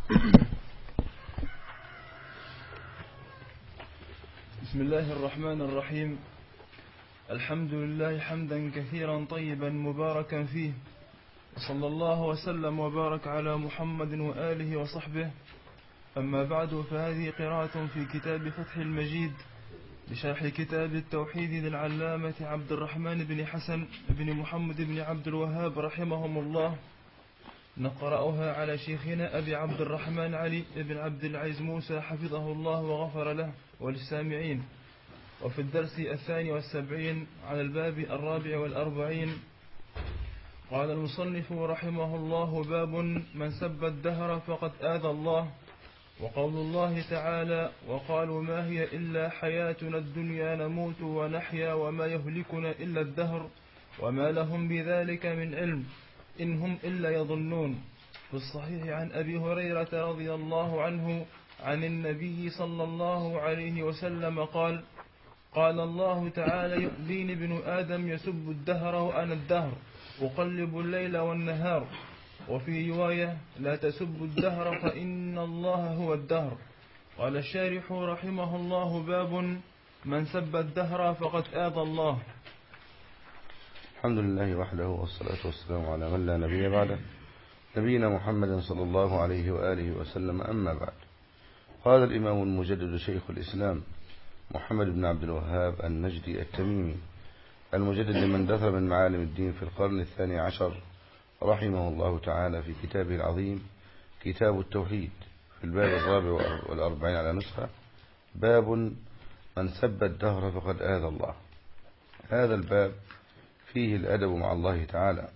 بسم الله الرحمن الرحيم. الحمد لله حمدا كثيرا طيبا مباركا فيه، وصلى الله وسلم وبارك على محمد وآله وصحبه. أما بعد، فهذه قراءة في كتاب فتح المجيد بشرح كتاب التوحيد للعلامة عبد الرحمن بن حسن بن محمد بن عبد الوهاب رحمهم الله. نقرأها على شيخنا أبي عبد الرحمن علي بن عبد العزيز موسى حفظه الله وغفر له وللسامعين. وفي الدرس 72 على الباب 44. قال المصنف رحمه الله: باب من سب الدهر فقد آذى الله. وقول الله تعالى: وقالوا ما هي إلا حياتنا الدنيا نموت ونحيا وما يهلكنا إلا الدهر وما لهم بذلك من علم إن هم إلا يظنون. في الصحيح عن أبي هريرة رضي الله عنه عن النبي صلى الله عليه وسلم قال: قال الله تعالى: يؤذيني ابن آدم يسب الدهر وأنا الدهر أقلب الليل والنهار. وفي رواية: لا تسبوا الدهر فإن الله هو الدهر. قال الشارح رحمه الله: باب من سب الدهر فقد آذى الله. الحمد لله وحده، والصلاة والسلام على من لا نبي بعده، نبينا محمد صلى الله عليه وآله وسلم. أما بعد، قال الإمام المجدد شيخ الإسلام محمد بن عبد الوهاب النجدي التميمي المجدد لمن دثر من معالم الدين في القرن 12 رحمه الله تعالى في كتابه العظيم كتاب التوحيد في الباب 44 على نسخة: باب من سب الدهر فقد آذى الله. هذا الباب فيه الأدب مع الله تعالى،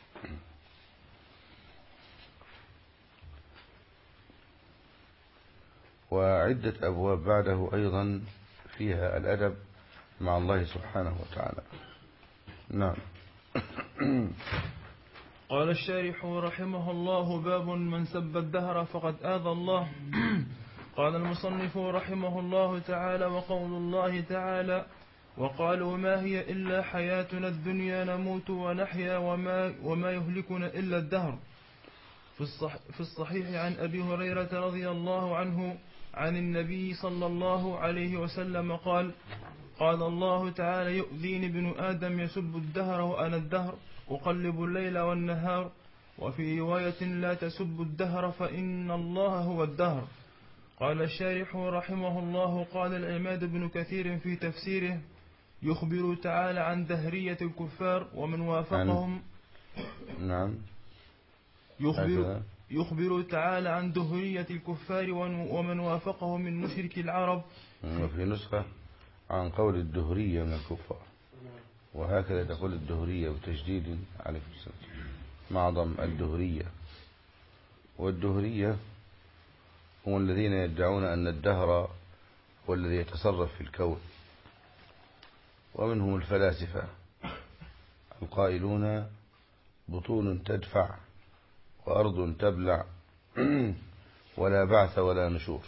وعدة أبواب بعده أيضا فيها الأدب مع الله سبحانه وتعالى. نعم. قال الشارح رحمه الله: باب من سب الدهر فقد آذى الله. قال المصنف رحمه الله تعالى: وقول الله تعالى: وقالوا ما هي إلا حياتنا الدنيا نموت ونحيا وما يهلكنا إلا الدهر. في الصحيح عن أبي هريرة رضي الله عنه عن النبي صلى الله عليه وسلم قال: قال الله تعالى: يؤذيني ابن آدم يسب الدهر وأنا الدهر أقلب الليل والنهار. وفي رواية: لا تسبوا الدهر فإن الله هو الدهر. قال الشارح رحمه الله: قال العماد بن كثير في تفسيره: يخبر تعالى عن دهرية الكفار ومن وافقهم. نعم. يخبر تعالى عن دهرية الكفار ومن وافقهم من مشرك العرب. وفي نسخة عن قول الدهرية من الكفار، وهكذا تقول الدهرية بتشديد عليه السلام مع ضم الدهرية. والدهرية هم الذين يدعون أن الدهر هو الذي يتصرف في الكون، ومنهم الفلاسفة القائلون: بطون تدفع وأرض تبلع ولا بعث ولا نشور.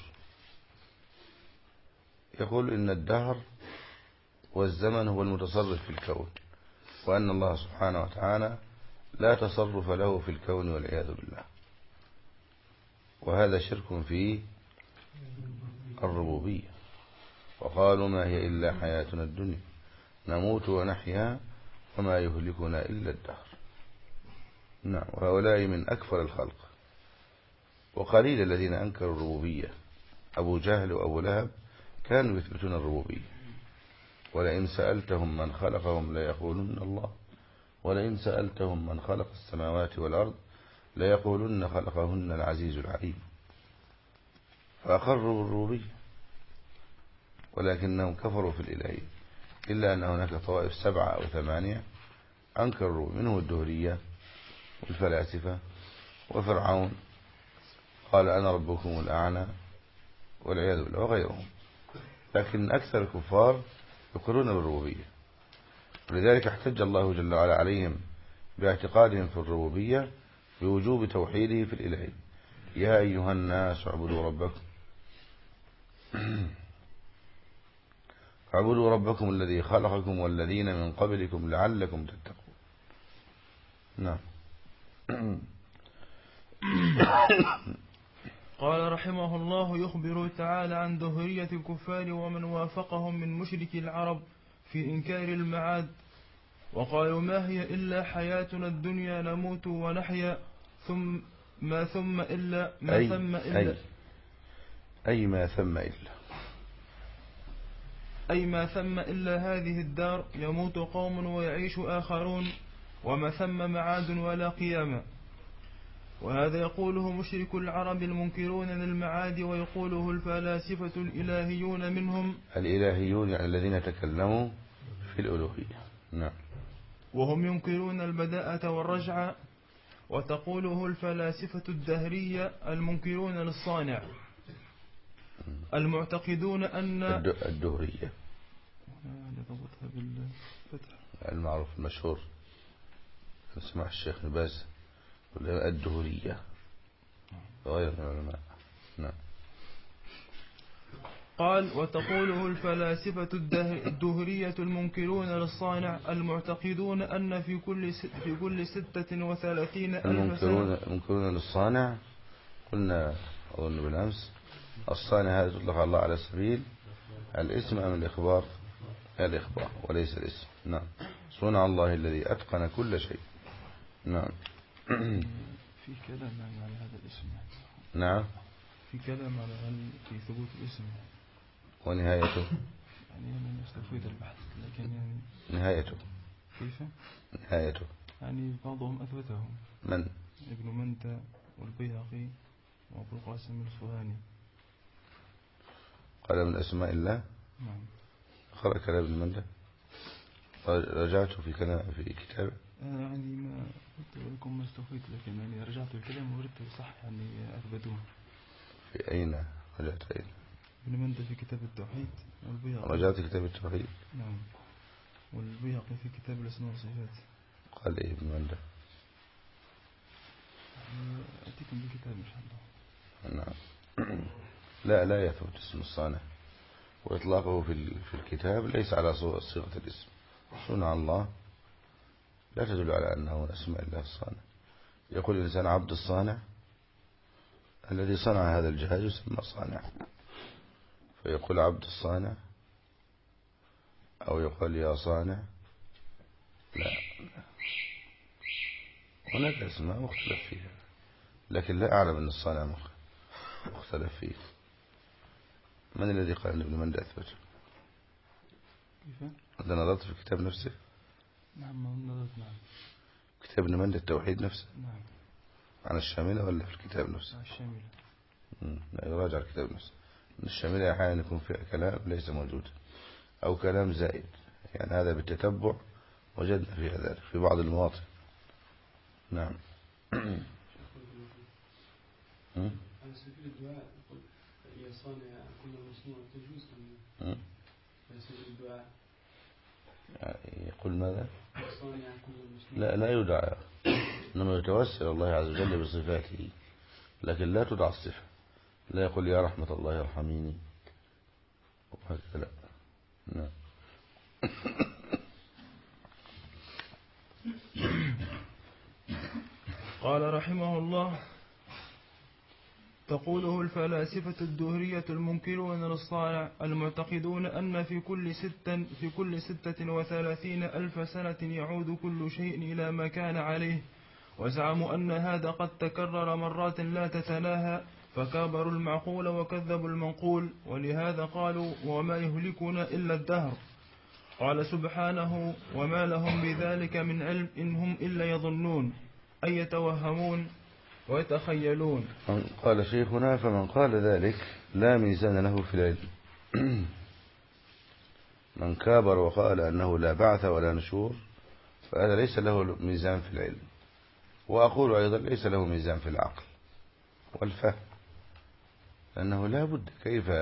يقول إن الدهر والزمن هو المتصرف في الكون، وأن الله سبحانه وتعالى لا تصرف له في الكون والعياذ بالله. وهذا شرك في الربوبية. وقالوا ما هي إلا حياتنا الدنيا نموت ونحيا وما يهلكنا إلا الدهر. نعم. وهؤلاء من أكفر الخلق، وقليل الذين أنكروا الربوبية. أبو جهل وأبو لهب كانوا يثبتون الربوبية. ولئن سألتهم من خلقهم ليقولن الله، ولئن سألتهم من خلق السماوات والأرض ليقولن خلقهن العزيز العليم. فأقروا بالربوبية، ولكنهم كفروا في الإلهية. إلا أن هناك طوائف 7 أو 8 أنكروا، منهم الدهرية والفلاسفة وفرعون قال أنا ربكم الأعلى والعياذ بالله وغيرهم. لكن أكثر الكفار يقرون بالربوبية، ولذلك احتج الله جل وعلا عليهم باعتقادهم في الربوبية بوجوب توحيده في الإلهية: يا أيها الناس اعبدوا ربكم اعبدوا ربكم الذي خلقكم والذين من قبلكم لعلكم تتقون. نعم. قال رحمه الله: يخبر تعالى عن دهرية الكفار ومن وافقهم من مشرك العرب في إنكار المعاد، وقالوا: ما هي إلا حياتنا الدنيا نموت ونحيا ثم ما ثم إلا ما ثم إلا أي ما ثم إلا أي ما ثم إلا هذه الدار، يموت قوم ويعيش آخرون، وما ثم معاد ولا قيامة. وهذا يقوله مشرك العرب المنكرون للمعاد، ويقوله الفلاسفة الإلهيون منهم. الإلهيون يعني الذين تكلموا في الألوهية. نعم. وهم ينكرون البداءة والرجعة. وتقوله الفلاسفة الدهرية المنكرون للصانع المعتقدون أن الدهرية المعروف المشهور اسمع الشيخ نباز الدهرية غير العلماء. نعم. قال: وتقوله الفلاسفة الدهرية المنكرون للصانع المعتقدون أن في كل 36 ألف سنة. المنكرون للصانع قلنا أظن بالأمس الصانع هذا تطلق الله على سبيل الاسم أم الإخبار؟ الإخبار وليس الاسم. نعم. صنع الله الذي أتقن كل شيء. نعم. في كلام على هذا الاسم. نعم. في كلام على في ثبوت الاسم ونهايته يعني أنا استفيد البحث، لكن يعني نهايته كيف؟ نهايته يعني بعضهم أثبته. من؟ ابن منتى والبيهقي وأبو القاسم الصهاني. قال من أسماء الله. نعم. قرأ كلام ابن منتى، رجعته في كتابه. يعني ما قلت لكم ما استفيد، لكن يعني رجعت الكلام وردت صح يعني أثبتوه. في أين رجعت؟ أين؟ ابن منتى في كتاب التوحيد، والبيهقي رجعت كتاب التوحيد. نعم. والبيهقي في كتاب الأسماء والصفات. قال إيه ابن منتى؟ أتيكم بكتاب إن شاء الله. نعم. لا يثبت اسم الصانع، وإطلاقه في الكتاب ليس على صيغة الاسم. صنع الله لا تدل على أنه من أسماء الله الصانع. يقول الإنسان عبد الصانع، الذي صنع هذا الجهاز يسمى صانع، فيقول عبد الصانع أو يقول يا صانع. لا، هناك أسماء مختلف فيها، لكن لا أعلم أن الصانع مختلف فيه. من الذي قال أن ابن مندى أثبته؟ كيف؟ أنت نظرت في الكتاب نفسه؟ نعم نظرت. نعم. كتاب ابن مندى التوحيد نفسه؟ نعم. عن الشاملة ولا في الكتاب نفسه؟ الشاملة. لا، يراجع الكتاب نفسه. الشاملة أحيانا يكون فيها كلام ليس موجود أو كلام زائد، يعني هذا بالتتبع وجدنا فيها ذلك في بعض المواطن. نعم. على سبيل الدعاء يقول يا صانع كل مصنوع تجوز على سبيل الدعاء يقول ماذا؟ يا صانع كل مصنوع. لا يدعى، إنما يتوسل الله عز وجل بصفاته، لكن لا تدعى الصفة. لا يقول يا رحمة الله ارحميني وهكذا، لا. نعم. قال رحمه الله: تقوله الفلاسفة الدهرية المنكرون للصانع المعتقدون أن في كل 36 ألف سنة يعود كل شيء إلى ما كان عليه، وزعموا أن هذا قد تكرر مرات لا تتناهى، فكابروا المعقول وكذبوا المنقول، ولهذا قالوا: وما يهلكنا إلا الدهر. قال سبحانه: وما لهم بذلك من علم إن هم إلا يظنون، أي يتوهمون ويتخيلون. قال شيخنا: فمن قال ذلك لا ميزان له في العلم. من كابر وقال أنه لا بعث ولا نشور فهذا ليس له ميزان في العلم، وأقول أيضا ليس له ميزان في العقل والفهم، لأنه لا بد، كيف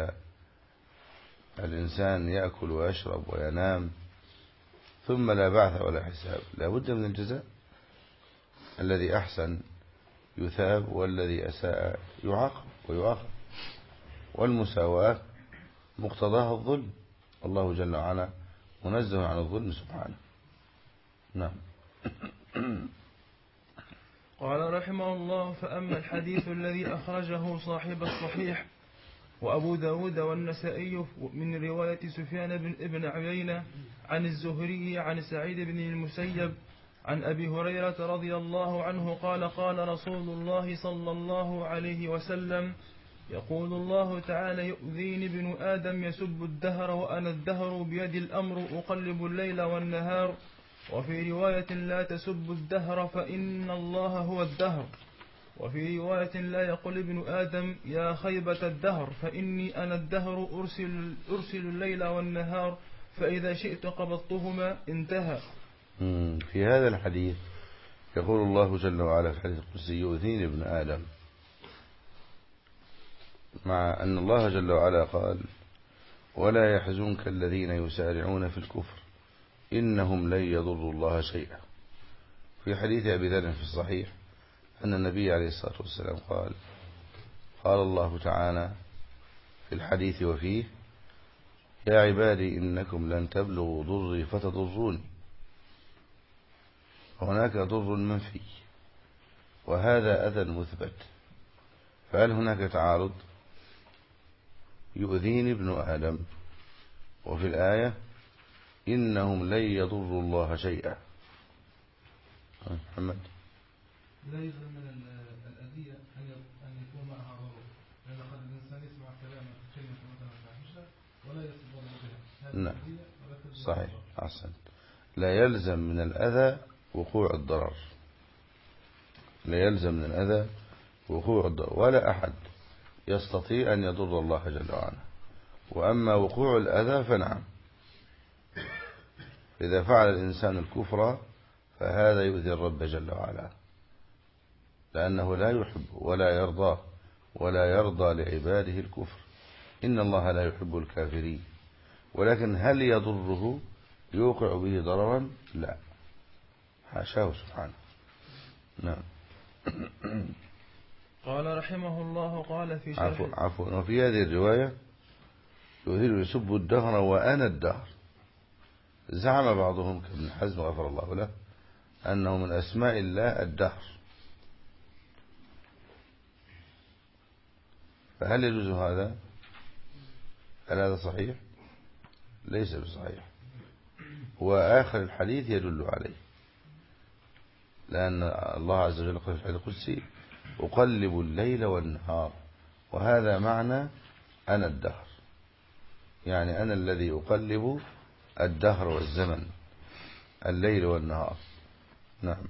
الإنسان يأكل ويشرب وينام ثم لا بعث ولا حساب؟ لا بد من الجزاء، الذي أحسن يثاب والذي أساء يعاقب ويؤاخذ، والمساواة مقتضاها الظلم، الله جل وعلا منزه عن الظلم سبحانه. نعم. قال رحمه الله: فأما الحديث الذي أخرجه صاحب الصحيح وأبو داود والنسائي من رواية سفيان بن عيينة عن الزهري عن سعيد بن المسيب عن أبي هريرة رضي الله عنه قال: قال رسول الله صلى الله عليه وسلم: يقول الله تعالى: يؤذيني ابن آدم يسب الدهر وأنا الدهر بيدي الأمر أقلب الليل والنهار. وفي رواية: لا تسب الدهر فإن الله هو الدهر. وفي رواية: لا يقول ابن آدم يا خيبة الدهر فإني أنا الدهر أرسل الليل والنهار فإذا شئت قبضتهما. انتهى. في هذا الحديث يقول الله جل وعلا في الحديث القدسي: يؤذيني ابن آدم، مع أن الله جل وعلا قال: ولا يحزنك الذين يسارعون في الكفر إنهم لن يضروا الله شيئا. في حديث أبي ذر في الصحيح أن النبي عليه الصلاة والسلام قال الله تعالى في الحديث وفيه: يا عبادي إنكم لن تبلغوا ضري فتضروني. هناك ضر منفي وهذا أذى مثبت، فهل هناك تعارض؟ يؤذيني ابن آدم، وفي الآية: إنهم لن يضروا الله شيئا. محمد: لا يلزم من الأذية أن يكون معها ضرر، لأن قد الإنسان يسمع كلمة مثلا فاحشة ولا يستضر بها. نعم صحيح، أحسنت. لا يلزم من الأذى وقوع الضرر، لا يلزم من الأذى وقوع الضرر، ولا أحد يستطيع أن يضر الله جل وعلا. وأما وقوع الأذى فنعم، إذا فعل الإنسان الكفر فهذا يؤذي الرب جل وعلا، لأنه لا يحب ولا يرضى ولا يرضى لعباده الكفر. إن الله لا يحب الكافرين. ولكن هل يضره يوقع به ضررا؟ لا، حاشاه سبحانه. نعم. قال رحمه الله: قال في شرح عفوا. وفي هذه الرواية: يؤذي يسب الدهر وأنا الدهر. زعم بعضهم كابن حزم غفر الله له أنه من أسماء الله الدهر، فهل يجوز هذا؟ هل هذا صحيح؟ ليس بصحيح، وآخر الحديث يدل عليه، لأن الله عز وجل قال في الحديث القدسي: أقلب الليل والنهار، وهذا معنى أنا الدهر، يعني أنا الذي أقلب الدهر والزمن، الليل والنهار. نعم.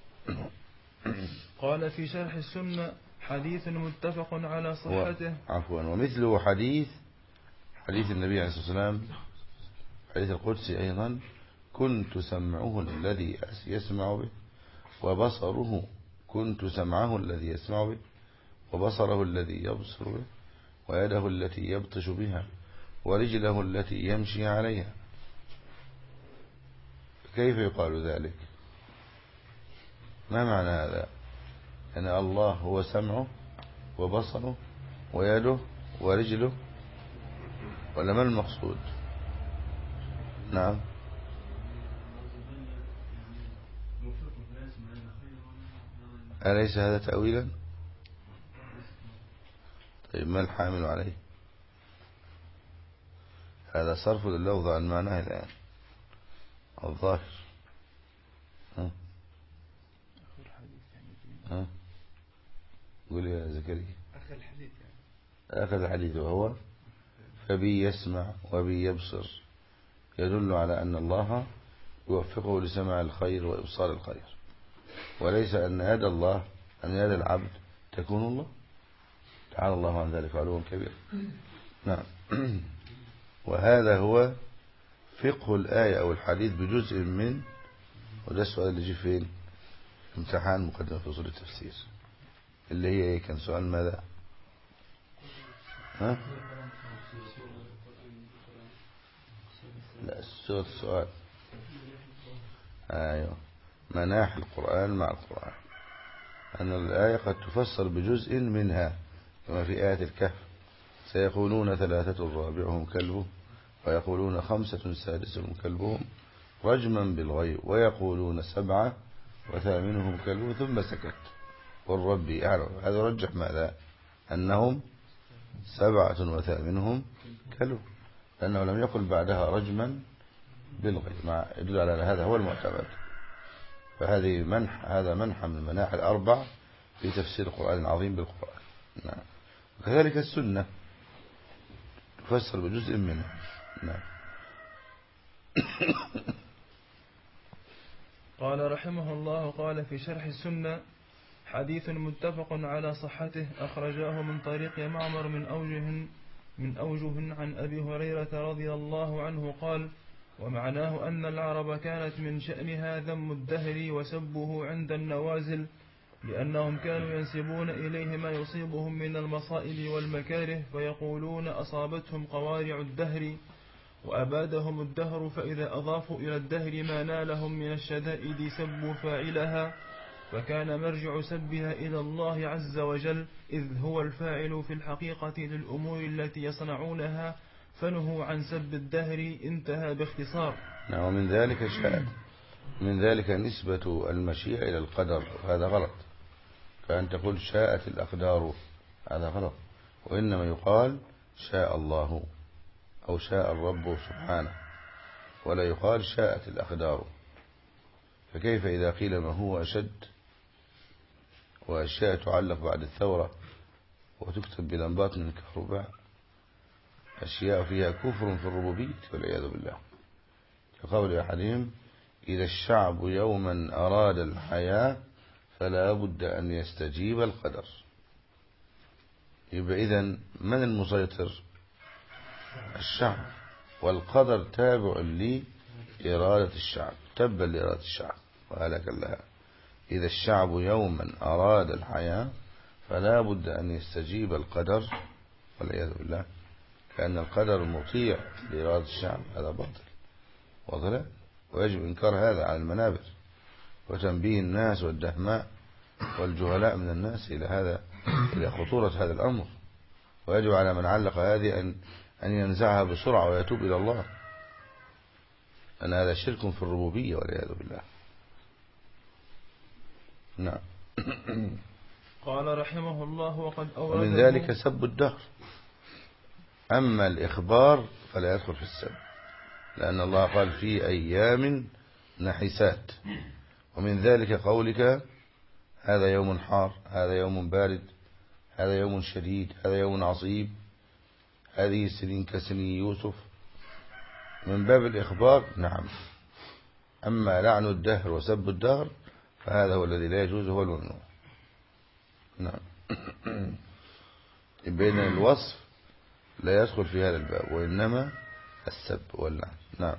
قال في شرح السنة: حديث متفق على صحته. عفوا. ومثله حديث النبي عليه الصلاة والسلام، حديث القدسي أيضا: كنت سمعه الذي يسمع به وبصره، كنت سمعه الذي يسمع به وبصره الذي يبصر به ويده التي يبطش بها ورجله التي يمشي عليها. كيف يقال ذلك؟ ما معنى هذا؟ أن الله هو سمعه وبصره ويده ورجله، ولا ما المقصود؟ نعم. أليس هذا تأويلا؟ طيب ما الحامل عليه؟ هذا صرف لللفظ عن معناه الآن الظاهر. قول يا زكريا. آخر الحديث وهو: فبي يسمع وبي يبصر، يدل على أن الله يوفقه لسماع الخير وإبصار الخير، وليس أن يد الله، أن يد العبد تكون الله. تعالى الله عن ذلك علوا كبير. نعم. وهذا هو فقه الآية أو الحديث بجزء من، وده السؤال اللي جه فين؟ امتحان مقدمة في أصول التفسير، اللي هي ايه؟ كان سؤال ماذا؟ ها؟ لا، السؤال ايوه، مناح القرآن مع القرآن، أن الآية قد تفسر بجزء منها، كما في آية الكهف: سيقولون 3 رابعهم كلبهم ويقولون 5 سادسهم كلبهم رجما بالغيب ويقولون 7 وثامنهم كلبهم، ثم سكت. قل ربي أعلم. هذا يرجح ماذا؟ أنهم 7 وثامنهم كلب، لأنه لم يقل بعدها رجما بالغيب، مع يدل على هذا هو المعتمد. فهذه منح، هذا منح من المناحي الأربع في تفسير القرآن العظيم بالقرآن. نعم. وكذلك السنة تفسر بجزء منه. نعم. قال رحمه الله: قال في شرح السنة: حديث متفق على صحته، أخرجاه من طريق معمر من أوجه عن أبي هريرة رضي الله عنه قال: ومعناه أن العرب كانت من شأنها ذم الدهر وسبه عند النوازل، لأنهم كانوا ينسبون إليه ما يصيبهم من المصائب والمكاره، فيقولون أصابتهم قوارع الدهر وأبادهم الدهر، فإذا أضافوا إلى الدهر ما نالهم من الشدائد سبوا فاعلها، فكان مرجع سبها إلى الله عز وجل، إذ هو الفاعل في الحقيقة للأمور التي يصنعونها، فنهوا عن سب الدهر. انتهى باختصار. ومن ذلك من ذلك نسبة المشيئة إلى القدر، هذا غلط. فأن تقول شاءت الأقدار، هذا غلط. وإنما يقال شاء الله أو شاء الرب سبحانه، ولا يقال شاءت الأقدار. فكيف إذا قيل ما هو أشد وأشياء تعلق بعد الثورة وتكتب بلمبات من الكهرباء، أشياء فيها كفر في الربوبية والعياذ بالله، كقول أحدهم: إذا الشعب يوما أراد الحياة فلا بد أن يستجيب القدر. يبقى إذن من المسيطر؟ الشعب، والقدر تابع لإرادة الشعب، تبا لإرادة الشعب وهلك لها. إذا الشعب يوما أراد الحياة فلا بد أن يستجيب القدر والعياذ بالله، كأن القدر مطيع لإرادة الشعب، هذا باطل وضلال، ويجب إنكار هذا على المنابر، وتنبيه الناس والدهماء والجهلاء من الناس إلى هذا، إلى خطورة هذا الأمر. ويجب على من علق هذه أن ينزعها بسرعة ويتوب إلى الله، أن هذا شرك في الربوبية والعياذ بالله. نعم. قال رحمه الله: وقد أورده. ومن ذلك سب الدهر. أما الإخبار فلا يدخل في السب، لأن الله قال في أيام نحسات. ومن ذلك قولك هذا يوم حار، هذا يوم بارد، هذا يوم شديد، هذا يوم عصيب، هذه السنين كسنين يوسف، من باب الإخبار. نعم. أما لعن الدهر وسب الدهر فهذا هو الذي لا يجوز، هو الممنوع. نعم. بين الوصف لا يدخل في هذا الباب، وإنما السب واللعن. نعم.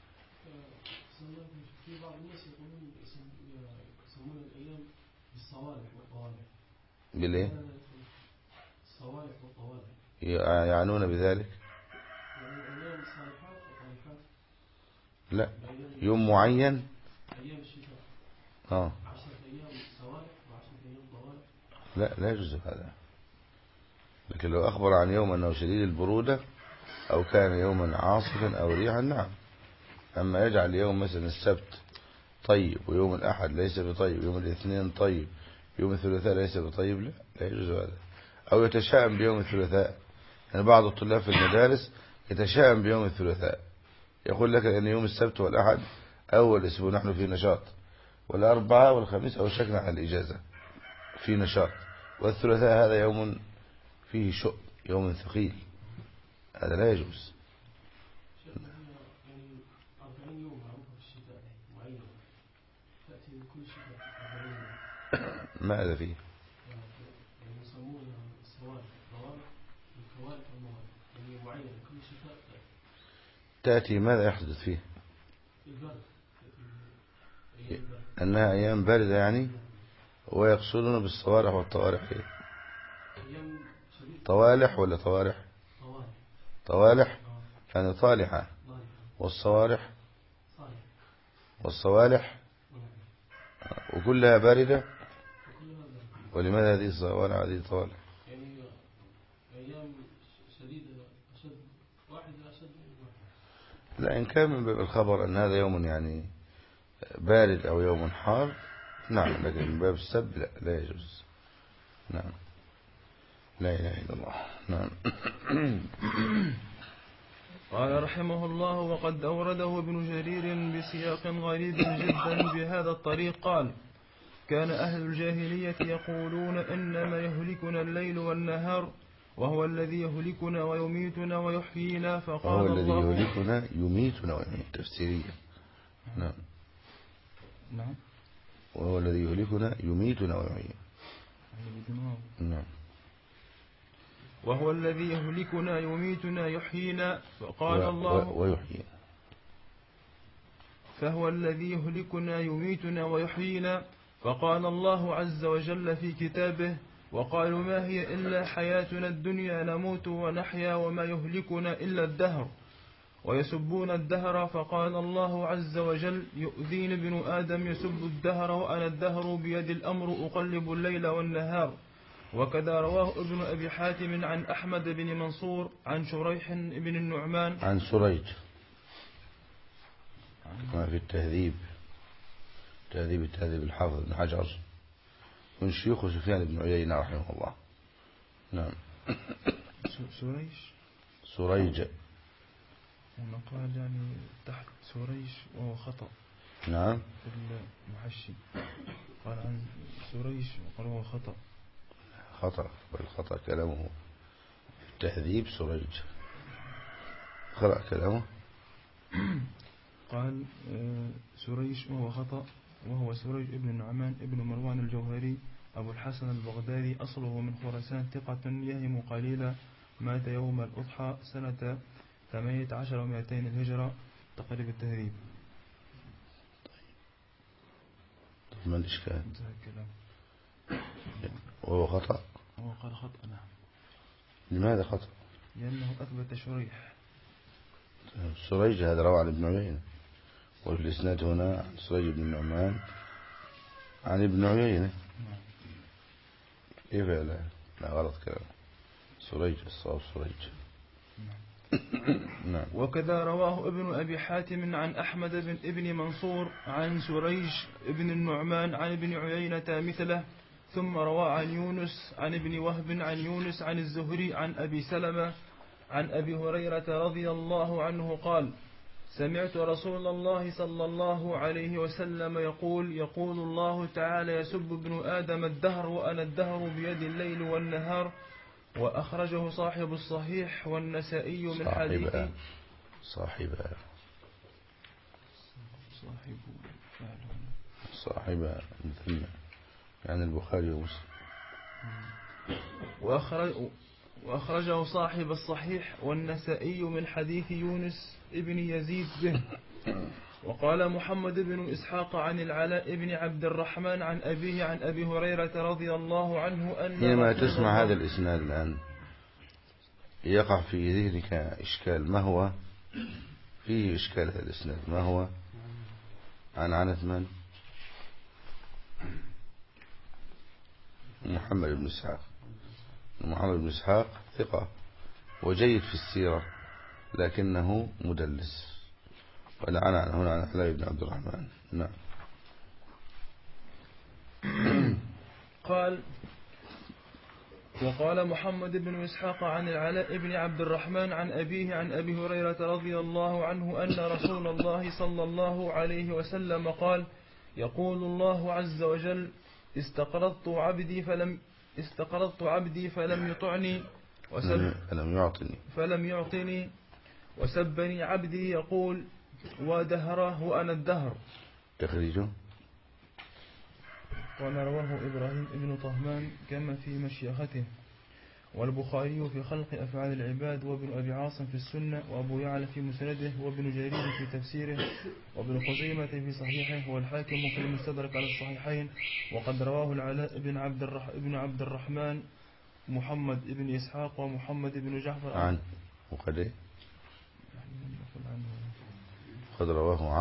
في بعض الناس يقولون يسمون الأيام بالصوالح والطوالح. بالإيه؟ الصوالح والطوالح يعنون بذلك؟ يعني أيام صالحات وطالحات. لا، يوم معين. أيام الشتاء 10 أيام صوالح و10 أيام طوالح. لا يجوز هذا. لكن لو أخبر عن يوم أنه شديد البرودة أو كان يوما عاصفا أو ريحا، نعم. أما يجعل يوم مثلا السبت طيب ويوم الأحد ليس بطيب، يوم الاثنين طيب، يوم الثلاثاء ليس بطيب، لا يجوز هذا. أو يتشائم بيوم الثلاثاء، يعني بعض الطلاب في المدارس يتشائم بيوم الثلاثاء، يقول لك أن يوم السبت والأحد أول أسبوع نحن في نشاط، والأربعاء والخميس أوشكنا على الإجازة في نشاط، والثلاثاء هذا يوم فيه شؤم، يوم ثقيل، هذا لا يجوز. يعني 40 يوم معروفة في الشتاء معينة، تأتي كل شتاء 40 يوم. ماذا فيه؟ يعني يسمونها الصوالح والطوالح والكوالح والموالح، يعني معينة كل شتاء تأتي ماذا يحدث فيه؟ البرد. أنها أيام باردة يعني، ويقصدون بالصوالح والطوارح إيه؟ طوالح ولا طوارح؟ طوالح يعني طالحة، والصوالح وكلها باردة. ولماذا هذه الصوالح وهذه الطوالح؟ يعني أيام شديدة أشد واحدة أشد واحد. لا، إن كان من باب الخبر أن هذا يوم يعني بارد أو يوم حار، نعم، لكن من باب السب لا يجوز. نعم. لا إله إلا الله. نعم. قال رحمه الله: وقد أورده ابن جرير بسياق غريب جدا بهذا الطريق. قال: كان أهل الجاهلية يقولون إنما يهلكنا الليل والنهار وهو الذي يهلكنا ويميتنا ويحيينا، فقال وهو الذي الله يهلكنا يميتنا ويحيينا. تفسيرية. نعم. نعم. وهو الذي يهلكنا يميتنا ويحيينا. نعم. وهو الذي يهلكنا يميتنا يحيينا، فقال الله ويحيينا. فهو الذي يهلكنا يميتنا ويحيينا، فقال الله عز وجل في كتابه: وقالوا ما هي إلا حياتنا الدنيا نموت ونحيا وما يهلكنا إلا الدهر، ويسبون الدهر، فقال الله عز وجل: يؤذين ابن آدم يسب الدهر وأنا الدهر بيد الأمر أقلب الليل والنهار. وكذا رواه ابن أبي حاتم عن أحمد بن منصور عن شريح بن النعمان عن سريج ما في التهذيب الحافظ بن حجر من شيوخ سفيان بن عيينة رحمه الله. نعم. سريج هنا قال يعني تحت سريج وهو خطأ. نعم. في المحشي قال عن سريج وقال هو خطأ كلامه في التهذيب. سريج قرأ كلامه. قال سريج وهو خطأ، وهو سريج ابن النعمان ابن مروان الجوهري أبو الحسن البغدادي، أصله من خراسان، ثقة يهم قليلا، مات يوم الأضحى سنة 18 و200 الهجرة، تقريب التهذيب. ما الإشكال؟ وهو خطأ. هو قال خطأ. نعم. لماذا خطأ؟ لأنه أثبت شريح. سريج هذا روى عن ابن عيينة، وفي الإسناد هنا عن سريج بن النعمان عن ابن عيينة. كيف لا غلط كلام سريج، الصواب سريج. نعم. وكذا رواه ابن أبي حاتم عن أحمد بن ابن منصور عن سريج ابن النعمان عن ابن عيينة مثله، ثم روى عن يونس عن ابن وهب عن يونس عن الزهري عن أبي سلمة عن أبي هريرة رضي الله عنه قال: سمعت رسول الله صلى الله عليه وسلم يقول الله تعالى: يسب ابن آدم الدهر وأنا الدهر بيد الليل والنهار. وأخرجه صاحب الصحيح والنسائي من حديث صاحب يعني البخاري ومسلم. وأخرجه صاحب الصحيح والنسائي من حديث يونس ابن يزيد به. وقال محمد بن إسحاق عن العلاء بن عبد الرحمن عن أبيه عن أبي هريرة رضي الله عنه أن حينما تسمع هذا الإسناد الآن يقع في ذهنك إشكال. ما هو فيه إشكال هذا الإسناد؟ ما هو؟ عن عنة من؟ محمد بن إسحاق ثقة وجيد في السيرة، لكنه مدلس. ولعن هنا عن العلاء بن عبد الرحمن. نعم. قال: وقال محمد بن إسحاق عن العلاء بن عبد الرحمن عن أبيه عن أبي هريرة رضي الله عنه أن رسول الله صلى الله عليه وسلم قال: يقول الله عز وجل: استقرضت عبدي فلم يطعني فلم يعطني وسبني عبدي يقول: ودهره وأنا الدهر. تخريجه قال: رواه إبراهيم ابن طهمان كما في مشيخته، والبخاري في خلق أفعال العباد، وابن أبي عاصم في السنة، وأبو يعلى في مسنده، وابن جرير في تفسيره، وابن خزيمة في صحيحه، والحاكم في المستدرك على الصحيحين. وقد رواه العلاء بن عبد الرحمن محمد بن إسحاق ومحمد بن جعفر عن وقد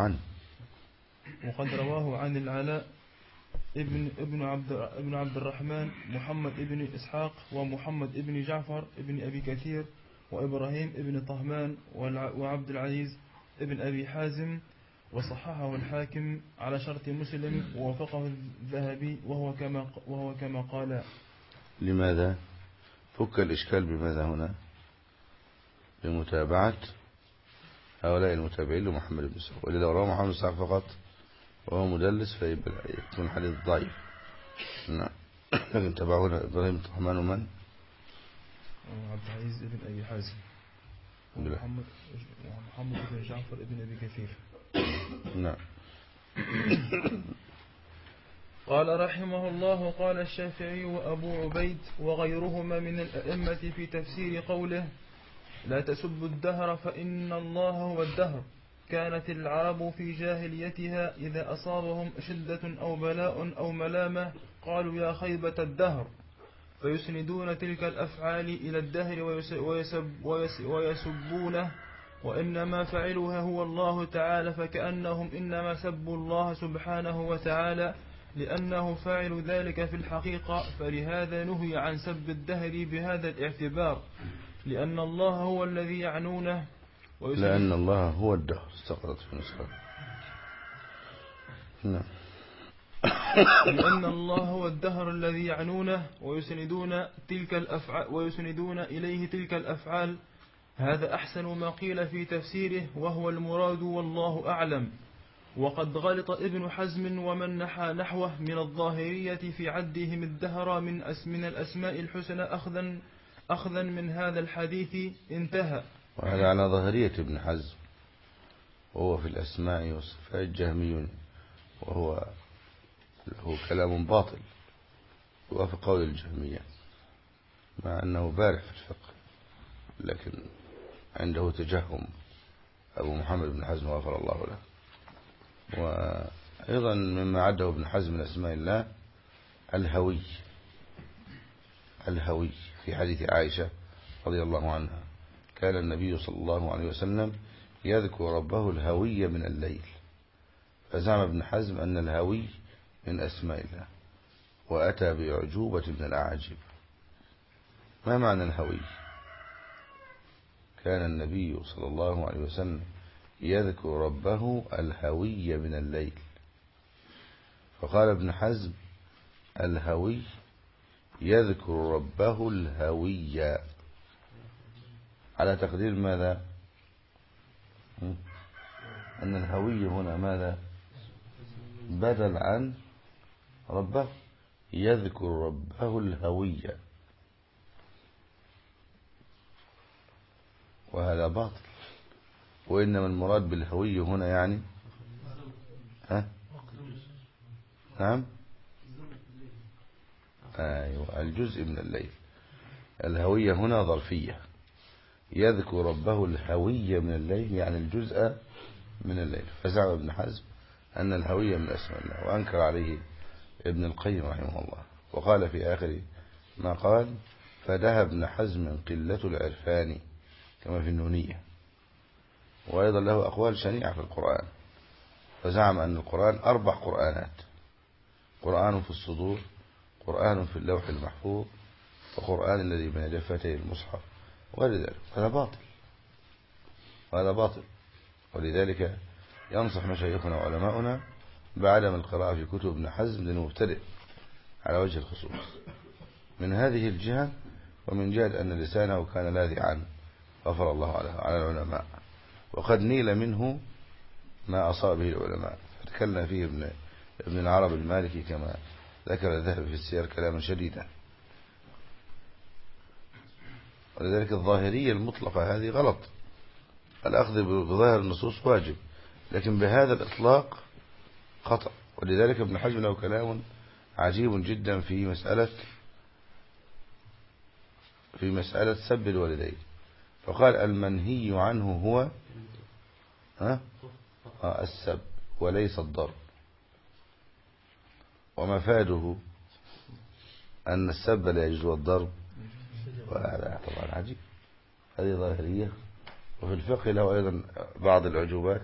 رواه عن العلاء ابن عبد الرحمن محمد ابن إسحاق ومحمد ابن جعفر ابن أبي كثير وإبراهيم ابن طهمان وعبد العزيز ابن أبي حازم، وصححه الحاكم على شرط مسلم ووافقه الذهبي وهو كما قال. لماذا؟ فك الإشكال بماذا هنا؟ بمتابعة هؤلاء المتابعين لمحمد بن إسحاق، ولذا لو روى محمد بن إسحاق فقط وهو مدلس فيكون حديث ضعيف. نعم. لكن تبعونا إبراهيم الرحمن ومن؟ عبد العزيز بن أبي حازم ومحمد بن جعفر بن أبي كثير. نعم. قال رحمه الله: قال الشافعي وأبو عبيد وغيرهما من الأئمة في تفسير قوله: لا تسبوا الدهر فإن الله هو الدهر. كانت العرب في جاهليتها إذا أصابهم شدة أو بلاء أو ملامة قالوا يا خيبة الدهر، فيسندون تلك الأفعال إلى الدهر ويسبونه، وإنما فعلها هو الله تعالى، فكأنهم إنما سبوا الله سبحانه وتعالى لأنه فاعل ذلك في الحقيقة، فلهذا نهي عن سب الدهر بهذا الاعتبار، لأن الله هو الذي يعنونه لأن الله هو الدهر. استقرت في نسخة. نعم. لأن الله هو الدهر الذي يعنونه ويسندون إليه تلك الأفعال. هذا أحسن ما قيل في تفسيره، وهو المراد والله أعلم. وقد غلط ابن حزم ومن نحى نحوه من الظاهرية في عدهم الدهر من الأسماء الحسنى أخذا من هذا الحديث. انتهى. وهذا على ظاهرية ابن حزم، وهو في الأسماء والصفات جهمي، وهو له كلام باطل يوافق قول الجهمية، مع أنه بارع في الفقه، لكن عنده تجهم أبو محمد بن حزم غفر الله له. وأيضا مما عده ابن حزم من أسماء الله الهوي في حديث عائشة رضي الله عنها: كان النبي صلى الله عليه وسلم يذكر ربه الهوي من الليل. فزعم ابن حزم أن الهوي من أسماء الله، وأتى بأعجوبة من الأعاجيب. ما معنى الهوي؟ كان النبي صلى الله عليه وسلم يذكر ربه الهوي من الليل، فقال ابن حزم: الهوي يذكر ربه الهوي، على تقدير ماذا؟ أن الهوي هنا ماذا؟ بدل عن ربه، يذكر ربه الهوي، وهذا باطل. وإنما المراد بالهوي هنا يعني نعم أيوة الجزء من الليل. الهوية هنا ظرفية، يذكر ربه الهوية من الليل يعني الجزء من الليل. فزعم ابن حزم أن الهوية من أسماء الله، وأنكر عليه ابن القيم رحمه الله، وقال في آخر ما قال: فدها ابن حزم قلة العرفان، كما في النونية. وأيضا له أقوال شنيعة في القرآن، فزعم أن القرآن 4 قرآنات: قرآن في الصدور، قرآن في اللوح المحفوظ، وقرآن الذي بين جفتي المصحف، وغير ذلك. هذا باطل. ولذلك ينصح مشايخنا وعلماؤنا بعدم القراءة في كتب ابن حزم للمبتدئ على وجه الخصوص، من هذه الجهة، ومن جهة أن لسانه كان لاذعا غفر الله على العلماء، وقد نيل منه ما أصاب به العلماء، فتكلم فيه ابن العرب المالكي كما ذكر الذهبي في السير كلاما شديدا. ولذلك الظاهرية المطلقة هذه غلط. الأخذ بظاهر النصوص واجب، لكن بهذا الإطلاق خطأ. ولذلك ابن حزم له كلام عجيب جدا في مسألة سب الوالدين، فقال: المنهي عنه هو السب وليس الضرب، ومفاده أن السب لا يجوز الضرب. وهذا طبعا عجيب. هذه ظاهرية. وفي الفقه له أيضا بعض العجوبات،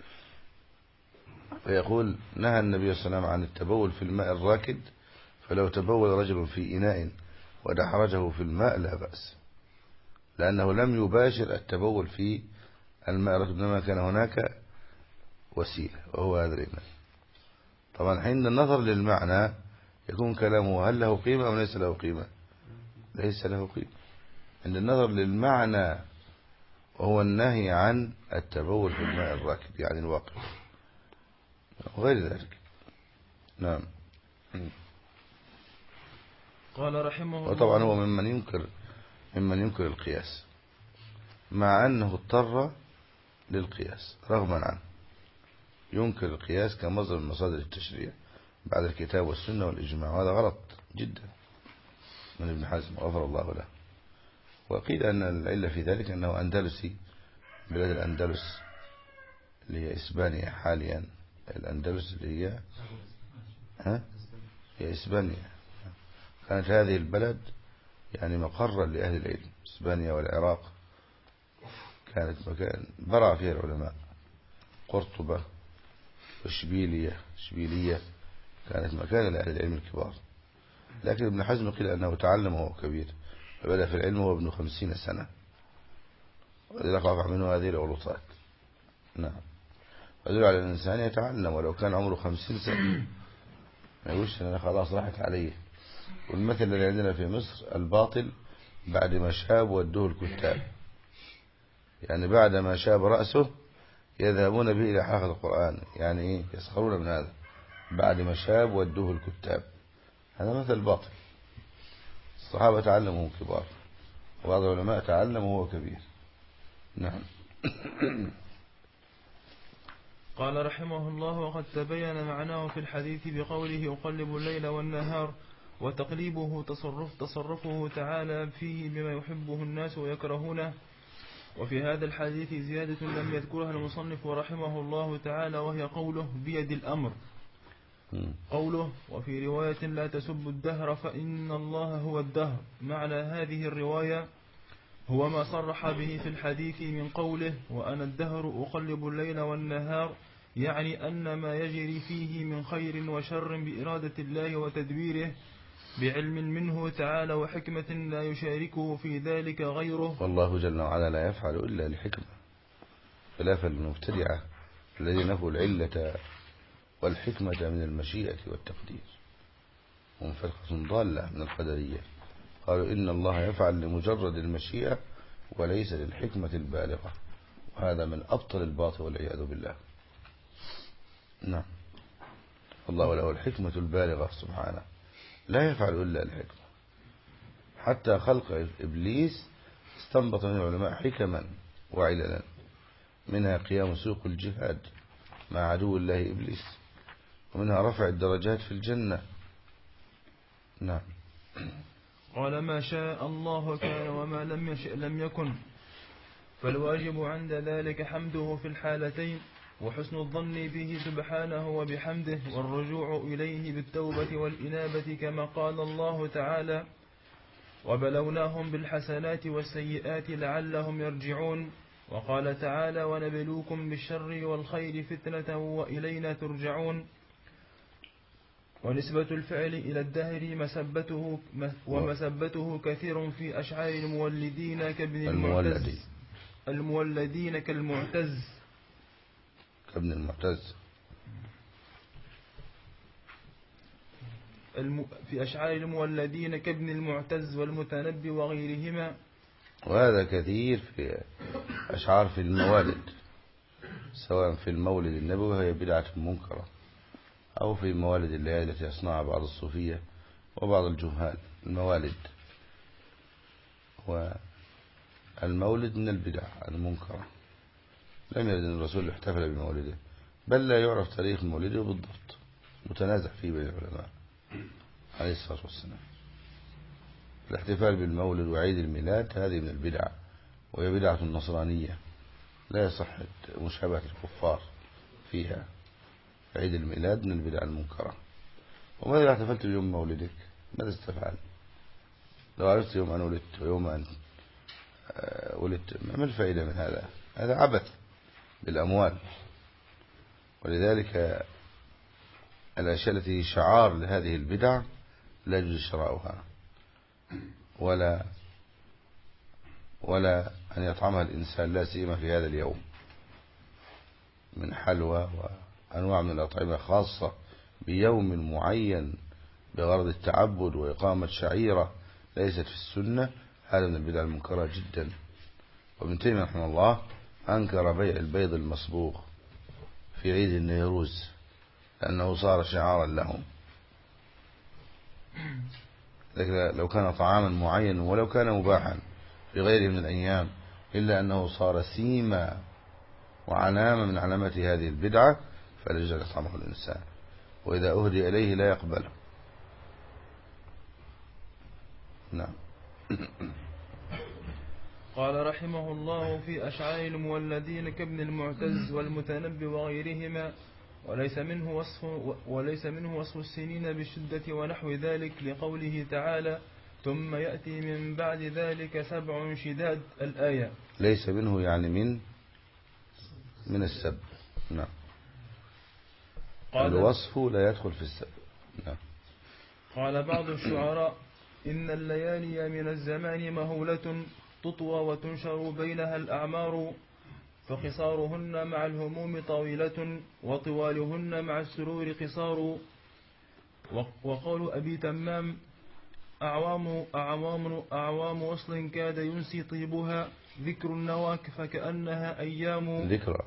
فيقول: نهى النبي صلى الله عليه وسلم عن التبول في الماء الراكد، فلو تبول رجل في إناء ودحرجه في الماء لا بأس، لأنه لم يباشر التبول في الماء الراكد، إنما كان هناك وسيلة وهو هذا الإناء. طبعا حين النظر للمعنى يكون كلامه هل له قيمة أو ليس له قيمة. ليس له قيمة عند النظر للمعنى، وهو النهي عن التبول في الماء الراكد يعني الواقف وغير ذلك. نعم. قال رحمه الله. وطبعا هو ممن ينكر القياس، مع أنه اضطر للقياس رغما عنه، ينكر القياس كمصدر من مصادر التشريع بعد الكتاب والسنة والإجماع، وهذا غلط جدا من ابن حزم غفر الله له. وقيل أن العلة في ذلك أنه أندلسي، بلاد الأندلس اللي هي إسبانيا حاليا، الأندلس اللي هي إسبانيا، كانت هذه البلد يعني مقرا لأهل العلم. إسبانيا والعراق كانت مكان برع فيها العلماء. قرطبة وإشبيلية كانت مكان لأهل العلم الكبار. لكن ابن حزم قيل أنه تعلم وهو كبير، فبدأ في العلم وهو ابن 50 سنة، ولذلك وقع منه هذه الغلطات. نعم. يدل على الإنسان يتعلم ولو كان عمره 50 سنة، ما يقولش أنا خلاص راحت عليه. والمثل الذي عندنا في مصر الباطل بعد ما شاب ودوه الكتاب، يعني بعد ما شاب رأسه يذهبون به إلى حلقة القرآن، يعني إيه؟ يسخرون من هذا. بعد ما شاب ودوه الكتاب، هذا مثل باطل. الصحابة تعلموا كبار، وبعض العلماء تعلموا وهو كبير. نعم. قال رحمه الله: وقد تبين معناه في الحديث بقوله أقلب الليل والنهار، وتقليبه تصرفه تعالى فيه بما يحبه الناس ويكرهونه. وفي هذا الحديث زيادة لم يذكرها المصنف رحمه الله تعالى، وهي قوله بيد الأمر. قوله: وفي رواية لا تسبوا الدهر فإن الله هو الدهر. معنى هذه الرواية هو ما صرح به في الحديث من قوله وأنا الدهر أقلب الليل والنهار، يعني أن ما يجري فيه من خير وشر بإرادة الله وتدبيره بعلم منه تعالى وحكمة لا يشاركه في ذلك غيره. والله جل وعلا لا يفعل إلا لحكمة، خلافا للمبتدعة الذين نفوا العلة والحكمة من المشيئة والتقدير، هم فرقة ضالة من القدرية، قالوا إن الله يفعل لمجرد المشيئة وليس للحكمة البالغة، وهذا من أبطل الباطل والعياذ بالله. نعم. الله له الحكمة البالغة سبحانه، لا يفعل إلا الحكمة. حتى خلق إبليس استنبط من العلماء حكما وعللا، منها قيام سوق الجهاد مع عدو الله إبليس، ومنها رفع الدرجات في الجنة. نعم. قال: ما شاء الله كان وما لم يشأ لم يكن. فالواجب عند ذلك حمده في الحالتين، وحسن الظن به سبحانه وبحمده، والرجوع إليه بالتوبة والإنابة، كما قال الله تعالى: وبلوناهم بالحسنات والسيئات لعلهم يرجعون. وقال تعالى: ونبلوكم بالشر والخير فتنة وإلينا ترجعون. ونسبة الفعل إلى الدهر ومسبته كثير في أشعار المولدين كابن المولدين كالمعتز كابن المعتز في أشعار المولدين كابن المعتز والمتنبي وغيرهما. وهذا كثير في أشعار في الموالد، سواء في المولد النبوي وهي بدعة منكرة، أو في موالد الليالي التي يصنعها بعض الصوفية وبعض الجهال. الموالد والمولد من البدع المنكرة، لم يرد أن الرسول احتفل بمولده، بل لا يعرف تاريخ مولده بالضبط، متنازع فيه بين العلماء عليه الصلاة والسلام. الاحتفال بالمولد وعيد الميلاد هذه من البدع، وهي بدعة النصرانية، لا يصح مشابهة الكفار فيها. عيد الميلاد من البدع المنكرة. وماذا احتفلت بيوم مولدك؟ ماذا استفعل؟ لو عرفت يوم أن ولدت ويوم أن ولدت، ما الفائدة من هذا؟ هذا عبث بالأموال. ولذلك الأشياء التي شعار لهذه البدع لا يجوز شراؤها ولا أن يطعمها الإنسان، لا سيما في هذا اليوم، من حلوى وأنواع من الأطعمة خاصة بيوم معين بغرض التعبد وإقامة شعيرة ليست في السنة، هذا من البدع المنكرة جدا. وابن تيمية رحمه الله أنكر بيع البيض المصبوغ في عيد النيروز لأنه صار شعارا لهم. لكن لو كان طعاما معين ولو كان مباحا في غيره من الأيام إلا أنه صار سيما وعلامة من علامات هذه البدعة فلا يجوز يطعمه الإنسان، وإذا أهدي إليه لا يقبله. نعم. قال رحمه الله في أشعار المولدين كابن المعتز والمتنبي وغيرهما: وليس منه وصف السنين بالشدة ونحو ذلك، لقوله تعالى: ثم يأتي من بعد ذلك 7 شداد، الآية. ليس منه يعني من السب. نعم. الوصف لا يدخل في السب. نعم. قال بعض الشعراء: إن الليالي من الزمان مهولة تطوى وتنشر بينها الأعمار، فقصارهن مع الهموم طويلة وطوالهن مع السرور قصار. وقول أبي تمام: أعوام وصل كاد ينسي طيبها، ذكر النواك فكأنها أيام ذكرى.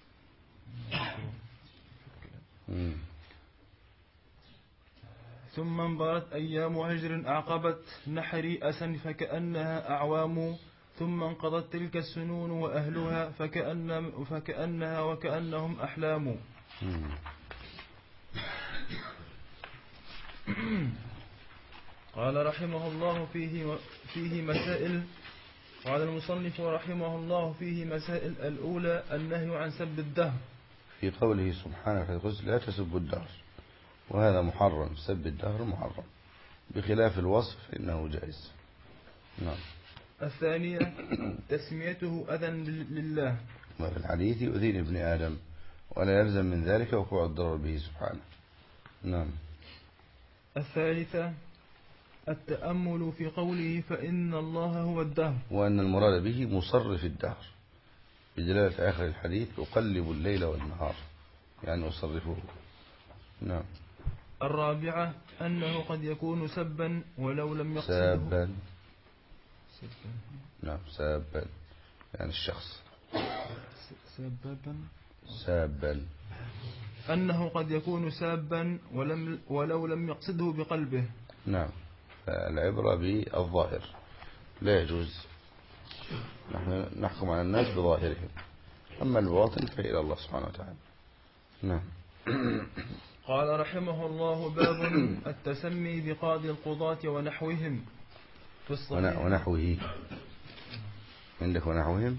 ثم انبرت أيام هجر أعقبت نحري أسا فكأنها أعوام، ثم انقضت تلك السنون وأهلها فكأنها وكأنهم أحلام. قال رحمه الله فيه مسائل. قال المصنف رحمه الله فيه مسائل: الأولى النهي عن سب الدهر، في قوله سبحانه في القدس: لا تسبوا الدهر، وهذا محرم، سب الدهر محرم، بخلاف الوصف فإنه جائز. نعم. الثانية تسميته أذى لله، وفي الحديث: يؤذيني ابن آدم، ولا يلزم من ذلك وقوع الضرر به سبحانه. نعم. الثالثة التأمل في قوله: فإن الله هو الدهر، وأن المراد به مصرف الدهر، بدلالة آخر الحديث: أقلب الليل والنهار، يعني أصرفه. نعم. الرابعة أنه قد يكون سبا ولو لم يقصده. سابا. نعم، سابا يعني الشخص. سابا. أنه قد يكون سابا ولو لم يقصده بقلبه. نعم. فالعبرة بالظاهر، لا يجوز نحن نحكم على الناس بظاهرهم، أما الباطن فإلى الله سبحانه وتعالى. نعم. قال رحمه الله: باب التسمي بقاضي القضاة ونحوهم. في الصحيح ونحوه. عندك ونحوهم؟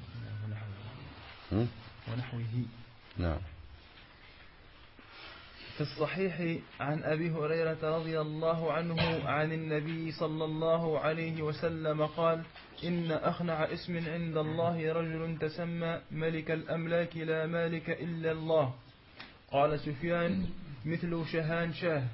ونحوه. نعم. في الصحيح عن أبي هريرة رضي الله عنه عن النبي صلى الله عليه وسلم قال: إن أخنع اسم عند الله رجل تسمى ملك الأملاك لا مالك إلا الله. قال سفيان: مثل شهان شاه.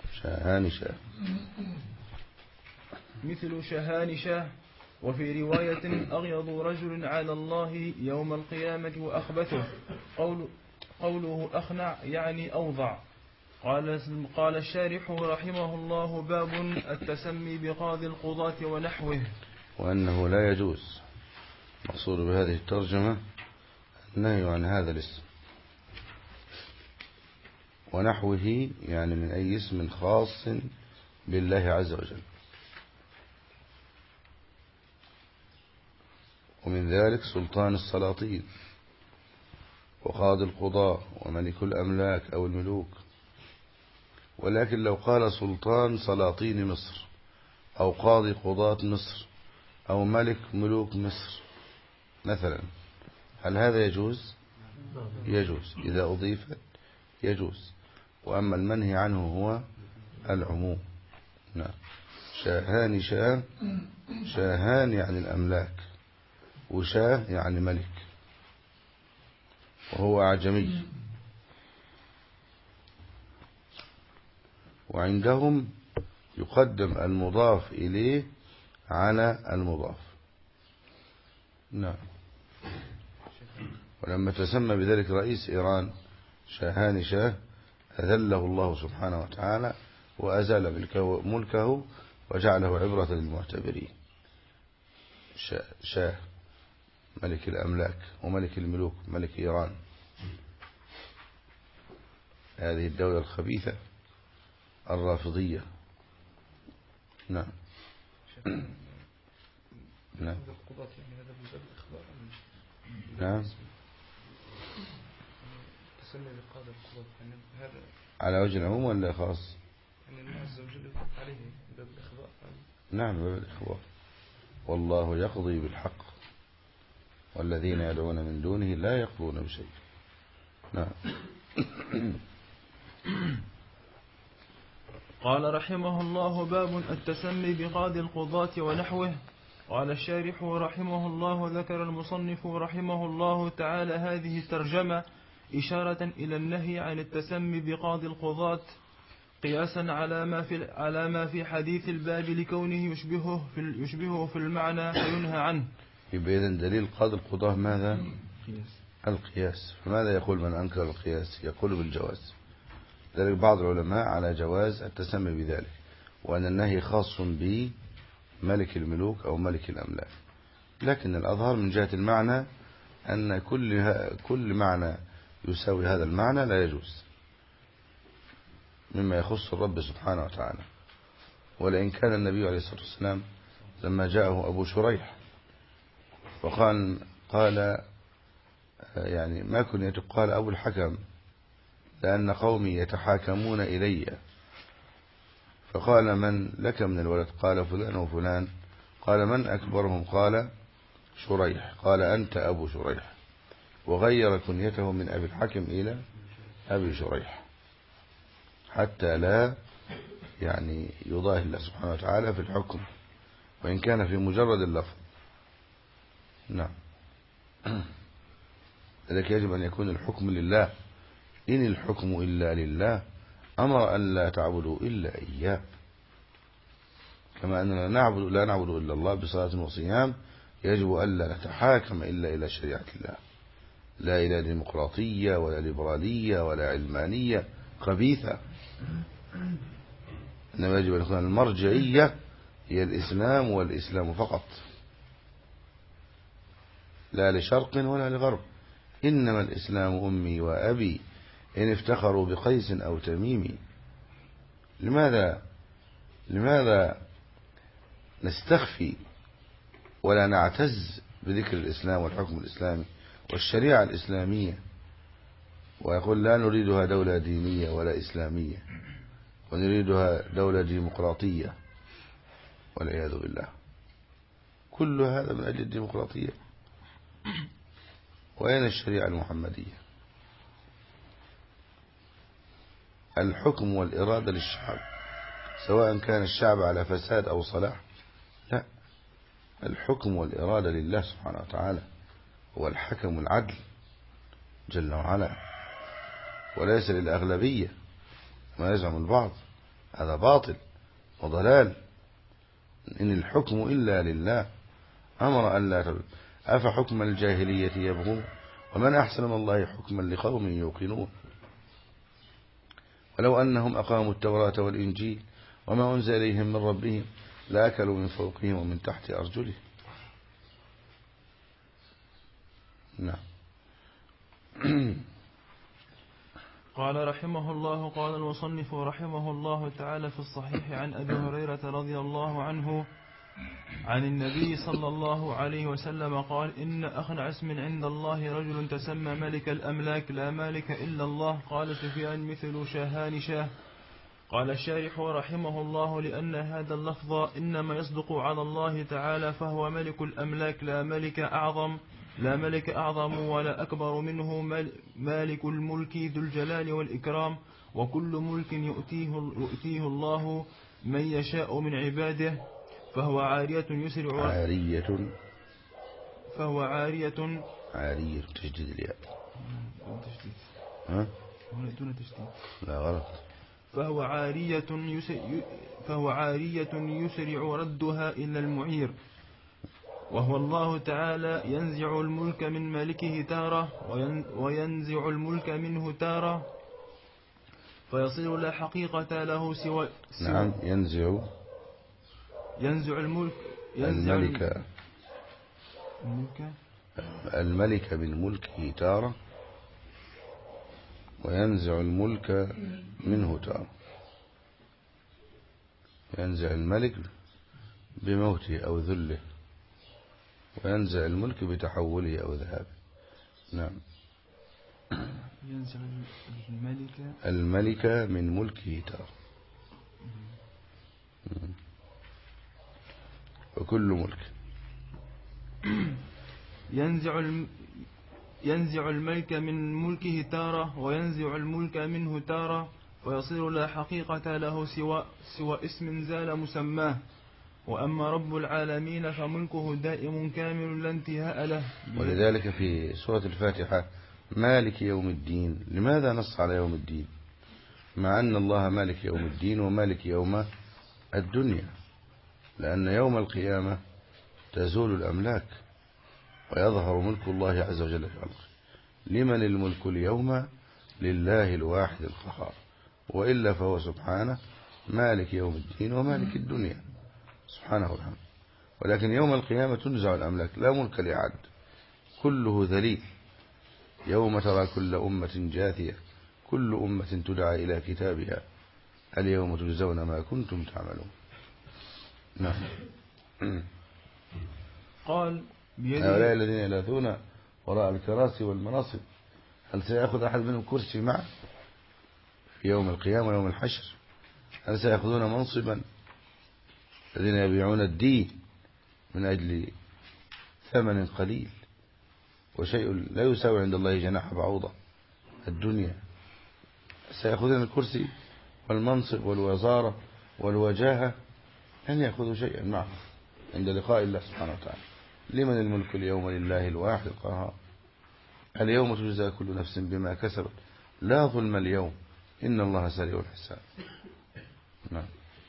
مثل شهان شاه. وفي رواية: أغيض رجل على الله يوم القيامة وأخبثه. قوله أخنع يعني أوضع. قال الشارح رحمه الله: باب التسمي بقاضي القضاة ونحوه. وأنه لا يجوز، مقصود بهذه الترجمة النهي عن هذا الاسم، ونحوه يعني من أي اسم خاص بالله عز وجل. ومن ذلك سلطان السلاطين وقاضي القضاء وملك الأملاك أو الملوك. ولكن لو قال سلطان سلاطين مصر أو قاضي قضاة مصر أو ملك ملوك مصر مثلا، هل هذا يجوز؟ يجوز إذا أضيفت يجوز. وأما المنهي عنه هو العموم. نعم. شاهان شاه، شاهان يعني الأملاك، وشاه يعني ملك، وهو أعجمي. وعندهم يقدم المضاف إليه على المضاف. نعم. ولما تسمى بذلك رئيس إيران شاهان شاه، أذله الله سبحانه وتعالى وأزال ملكه وجعله عبرة للمعتبرين. شاه ملك الأملاك وملك الملوك ملك إيران، هذه الدولة الخبيثة الرافضية. نعم. نعم. نعم. تسمي بقاضي القضاة هذا على وجه العموم ولا خاص؟ يعني الله عز وجل عليه باب الإخضاع. نعم باب الإخضاع. والله يقضي بالحق والذين يدعون من دونه لا يقضون بشيء. نعم. قال رحمه الله: باب التسمي بقاضي القضاة ونحوه. قال الشارح رحمه الله: ذكر المصنف رحمه الله تعالى هذه الترجمة إشارة إلى النهي عن التسمي بقاضي القضاة قياسا على ما في حديث الباب لكونه يشبهه في المعنى فينهى عنه. يبقى إذن دليل قاضي القضاة ماذا؟ القياس. فماذا يقول من أنكر القياس؟ يقول بالجواز. ذلك بعض العلماء على جواز التسمي بذلك، وأن النهي خاص بملك الملوك أو ملك الأملاك. لكن الأظهر من جهة المعنى أن كل معنى يساوي هذا المعنى لا يجوز مما يخص الرب سبحانه وتعالى. ولئن كان النبي عليه الصلاة والسلام لما جاءه أبو شريح قال يعني ما كنت قال أبو الحكم لأن قومي يتحاكمون إلي، فقال من لك من الولد؟ قال فلان وفلان. قال من أكبرهم؟ قال شريح. قال أنت أبو شريح، وغير كنيته من أبي الحكم إلى أبي شريح حتى لا يعني يضاهي الله سبحانه وتعالى في الحكم وإن كان في مجرد اللفظ. نعم. لذلك يجب أن يكون الحكم لله. إن الحكم إلا لله أمر أن لا تعبدوا إلا إياه، كما أننا لا نعبد إلا الله بصلاة وصيام. يجب أن لا نتحاكم إلا إلى شريعة الله، لا إلى ديمقراطية ولا ليبرالية ولا علمانية خبيثة. إنما يجب أن يكون المرجعية هي الإسلام والإسلام فقط، لا لشرق ولا لغرب. إنما الإسلام أمي وأبي إن افتخروا بقيس أو تميم. لماذا نستخفي ولا نعتز بذكر الإسلام والحكم الإسلامي والشريعة الإسلامية، ويقول لا نريدها دولة دينية ولا إسلامية ونريدها دولة ديمقراطية والعياذ بالله؟ كل هذا من أجل الديمقراطية. وأين الشريعة المحمدية؟ الحكم والإرادة للشعب، سواء كان الشعب على فساد أو صلاح. لا، الحكم والإرادة لله سبحانه وتعالى، هو الحكم العدل جل وعلا، وليس للأغلبية ما يزعم البعض. هذا باطل وضلال. إن الحكم إلا لله أمر أن لا تبدو. أفحكم الجاهلية يبغون ومن أحسن من الله حكما لقوم يوقنون. ولو أنهم أقاموا التوراة والإنجيل وما أنزل إليهم من ربهم لأكلوا من فوقهم ومن تحت أرجلهم. نعم. قال رحمه الله: قال المصنف رحمه الله تعالى في الصحيح عن أبي هريرة رضي الله عنه عن النبي صلى الله عليه وسلم قال: إن أخنع اسم عند الله رجل تسمى ملك الأملاك لا مالك إلا الله. قال سفيان: مثل شاهان شاه. قال الشارح رحمه الله: لأن هذا اللفظ إنما يصدق على الله تعالى، فهو ملك الأملاك لا ملك أعظم ولا أكبر منه، مالك الملك ذو الجلال والإكرام، وكل ملك يؤتيه الله من يشاء من عباده، فهو عارية تجديد الياء. تشديد. ها؟ هنا دون تشديد. لا غلط. فهو عارية يسرع ردها إلى المعير، وهو الله تعالى ينزع الملك من مالكه تارة وينزع الملك منه تارة، فيصير لا حقيقة له سوى نعم. ينزع ينزع الملك الملك من ملكه تارة، وينزع الملك منه تارة. ينزع الملك بموته أو ذله، وينزع الملك بتحوله أو ذهابه. نعم. ينزع الملك من ملكه تارة، وكل ملك. ينزع الملك من ملكه تارة، وينزع الملك منه تارة، ويصير لا حقيقة له سوى اسم زال مسماه. وأما رب العالمين فملكه دائم كامل لا انتهاء له. ولذلك في سورة الفاتحة مالك يوم الدين، لماذا نص على يوم الدين مع أن الله مالك يوم الدين ومالك يوم الدنيا؟ لأن يوم القيامة تزول الأملاك ويظهر ملك الله عز وجل في خلقه. لمن الملك اليوم؟ لله الواحد القهار، وإلا فهو سبحانه مالك يوم الدين ومالك الدنيا سبحانه وتعالى. ولكن يوم القيامة تنزع الأملاك، لا ملك لأحد، كله ذليل. يوم ترى كل أمة جاثية، كل أمة تدعى إلى كتابها اليوم تجزون ما كنتم تعملون. نعم. قال هؤلاء الذين يلاثون وراء الكراسي والمناصب، هل سيأخذ أحد منهم كرسي معه في يوم القيامة ويوم الحشر؟ هل سيأخذون منصبا؟ الذين يبيعون الدين من أجل ثمن قليل وشيء لا يساوي عند الله جناح بعوضة الدنيا، سيأخذون الكرسي والمنصب والوزارة والوجاهة، لن يأخذوا شيئا معه عند لقاء الله سبحانه وتعالى. لمن الملك اليوم؟ لله الواحد القهار. اليوم تجزى كل نفس بما كسبت لا ظلم اليوم إن الله سريع الحساب. نعم.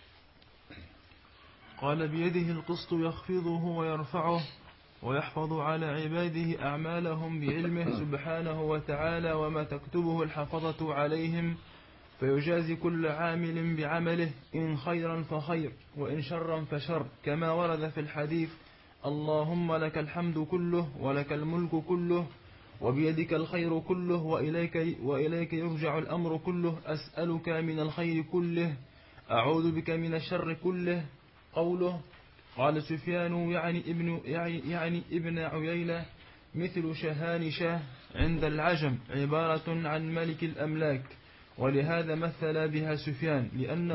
قال بيده القسط يخفضه ويرفعه ويحفظ على عباده أعمالهم بعلمه سبحانه وتعالى، وما تكتبه الحفظة عليهم، فيجازي كل عامل بعمله، إن خيرا فخير وإن شرا فشر، كما ورد في الحديث: اللهم لك الحمد كله ولك الملك كله وبيدك الخير كله وإليك يرجع الأمر كله، أسألك من الخير كله أعوذ بك من الشر كله. قوله قال سفيان يعني ابن عيينة مثل شهانشة عند العجم، عبارة عن ملك الأملاك، ولهذا مثل بها سفيان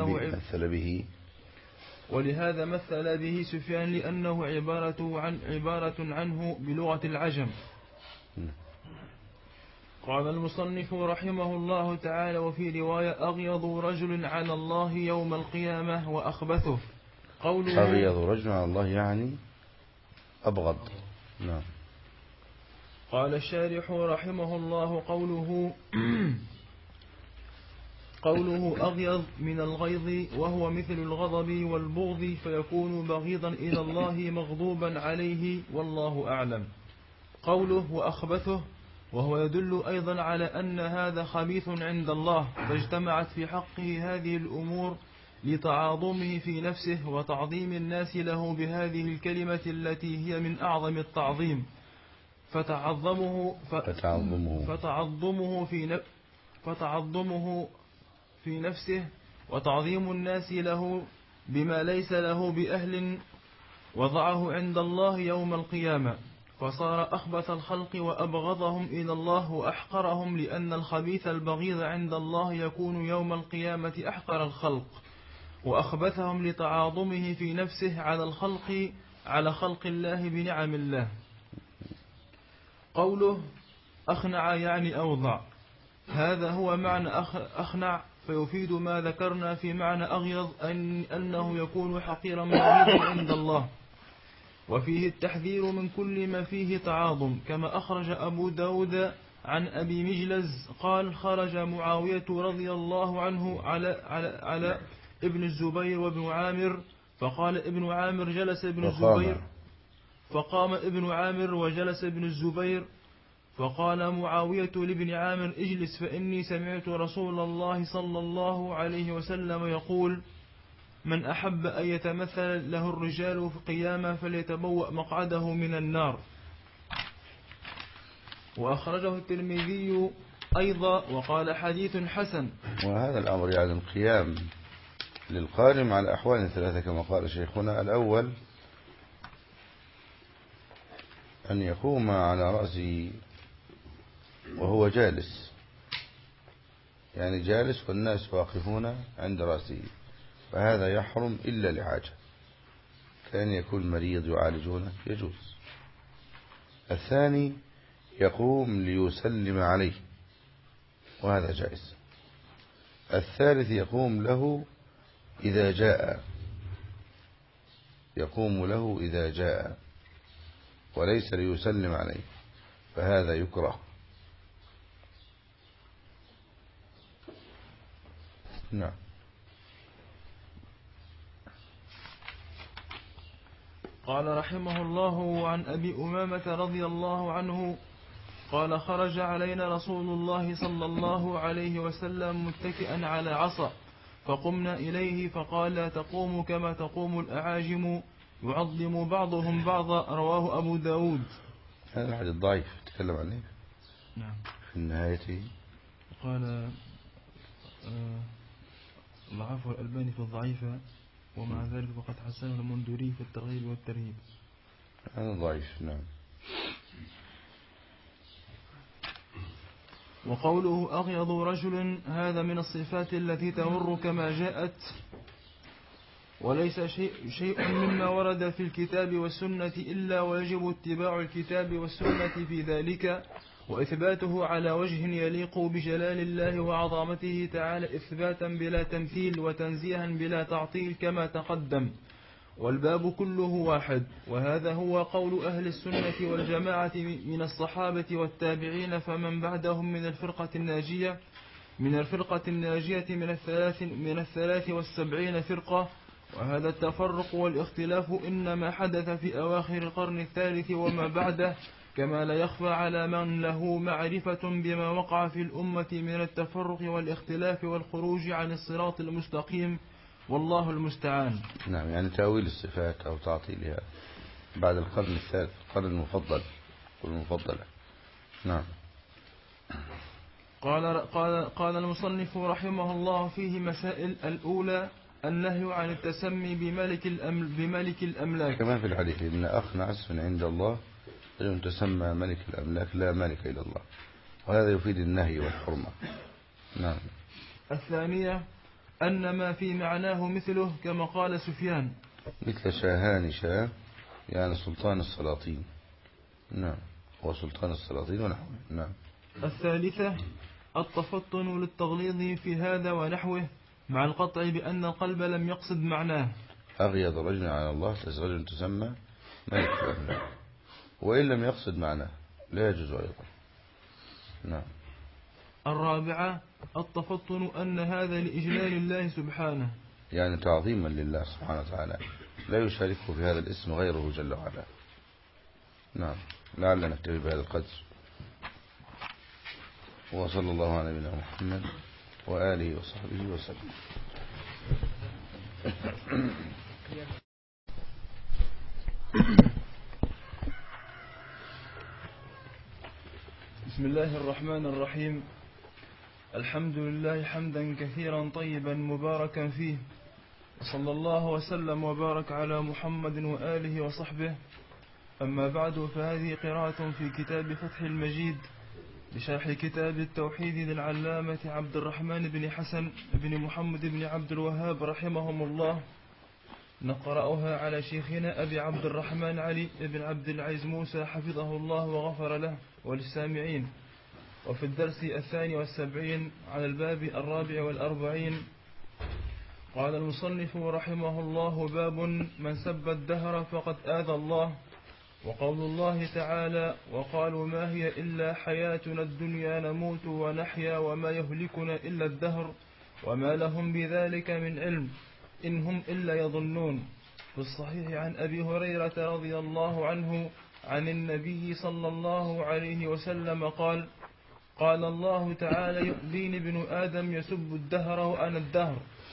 لأنه عبارة عنه بلغة العجم. قال المصنف رحمه الله تعالى: وفي رواية: أغيض رجل على الله يوم القيامة وأخبثه. أغيض رجل على الله يعني أبغض. نعم. قال الشارح رحمه الله: قوله أغيض من الغيظ، وهو مثل الغضب والبغض، فيكون بغيضا إلى الله مغضوبا عليه، والله أعلم. قوله وأخبثه، وهو يدل أيضا على أن هذا خبيث عند الله، فاجتمعت في حقه هذه الأمور لتعاظمه في نفسه وتعظيم الناس له بهذه الكلمة التي هي من أعظم التعظيم، فتعظمه في نفسه وتعظيم الناس له بما ليس له بأهل، وضعه عند الله يوم القيامة، فصار أخبث الخلق وأبغضهم إلى الله وأحقرهم، لأن الخبيث البغيض عند الله يكون يوم القيامة أحقر الخلق وأخبثهم لتعاظمه في نفسه على خلق الله بنعم الله. قوله أخنع يعني أوضع، هذا هو معنى أخنع، فيفيد ما ذكرنا في معنى أغيض أنه يكون حقيرا بغيضا عند الله، وفيه التحذير من كل ما فيه تعاظم، كما أخرج أبو داود عن أبي مجلز قال: خرج معاوية رضي الله عنه على ابن الزبير وابن عامر، فقام ابن عامر وجلس ابن الزبير، فقال معاوية لابن عامر: اجلس، فإني سمعت رسول الله صلى الله عليه وسلم يقول: من أحب أن يتمثل له الرجال في قيامة فليتبوأ مقعده من النار. وأخرجه الترمذي أيضا وقال حديث حسن. وهذا الأمر يعني القيام للقائم على أحوال ثلاثة كما قال شيخنا. الأول أن يقوم على رأسه وهو جالس، يعني جالس والناس واقفون عند رأسه، فهذا يحرم إلا لحاجة، كان يكون مريض يعالجونه يجوز. الثاني يقوم ليسلم عليه وهذا جائز. الثالث يقوم له إذا جاء، يقوم له إذا جاء وليس ليسلم عليه، فهذا يكره. نعم. قال رحمه الله عن أبي أمامة رضي الله عنه قال خرج علينا رسول الله صلى الله عليه وسلم متكئا على عصا فقمنا إليه فقال لا تقوموا كما تقوم الأعاجم يعظم بعضهم بعضا. رواه أبو داود. هذا الحديث ضعيف تكلم عنه. نعم. في النهاية قال ضعفه الألباني في الضعيفة ومع ذلك وقد حسنه المنذري في الترغيب والترهيب. هذا ضعيف. نعم. وقوله أغيض رجل هذا من الصفات التي تمر كما جاءت، وليس شيء مما ورد في الكتاب والسنة إلا ويجب اتباع الكتاب والسنة في ذلك وإثباته على وجه يليق بجلال الله وعظمته تعالى، إثباتا بلا تمثيل وتنزيها بلا تعطيل كما تقدم. والباب كله واحد، وهذا هو قول أهل السنة والجماعة من الصحابة والتابعين فمن بعدهم من الفرقة الناجية من 73 فرقة. وهذا التفرق والاختلاف إنما حدث في أواخر القرن الثالث وما بعده، كما لا يخفى على من له معرفة بما وقع في الأمة من التفرق والاختلاف والخروج عن الصراط المستقيم، والله المستعان. نعم. يعني تأويل الصفات أو تعطيلها بعد القرن الثالث، القرن المفضلة. نعم. قال المصنف رحمه الله فيه مسائل. الأولى النهي عن التسمي بملك الأملاك، كما في الحديث إن أخنعس من عند الله أن تسمى ملك الأملاك لا ملك إلا الله، وهذا يفيد النهي والحرمة. نعم. الثانية أن ما في معناه مثله كما قال سفيان مثل شاهان شاه يعني سلطان السلاطين. نعم. وسلطان السلاطين ونحوه. نعم. الثالثة التفطن للتغليظ في هذا ونحوه مع القطع بأن القلب لم يقصد معناه. أغيض رجل على الله رجل تسمى ملك الأملاك وإن لم يقصد معناه لا يجوز أيضا. نعم. الرابعة التفطن أن هذا لإجلال الله سبحانه، يعني تعظيما لله سبحانه وتعالى، لا يشاركه في هذا الاسم غيره جل وعلا. نعم. لعلنا نكتفي بهذا القدر، وصلى الله على نبينا محمد وآله وصحبه وسلم. بسم الله الرحمن الرحيم. الحمد لله حمدا كثيرا طيبا مباركا فيه، وصلى الله وسلم وبارك على محمد وآله وصحبه. أما بعد، فهذه قراءة في كتاب فتح المجيد بشرح كتاب التوحيد للعلامة عبد الرحمن بن حسن بن محمد بن عبد الوهاب رحمهم الله. نقرأها على شيخنا أبي عبد الرحمن علي بن عبد العزيز موسى حفظه الله وغفر له وللسامعين. وفي الدرس 72 على الباب 44. قال المصنف رحمه الله: باب من سب الدهر فقد آذى الله. وقول الله تعالى: وقالوا ما هي إلا حياتنا الدنيا نموت ونحيا وما يهلكنا إلا الدهر وما لهم بذلك من علم إن هم إلا يظنون. في الصحيح عن أبي هريرة رضي الله عنه عن النبي صلى الله عليه وسلم قال: قال الله تعالى: يؤذيني ابن آدم يسب الدهر وأنا الدهر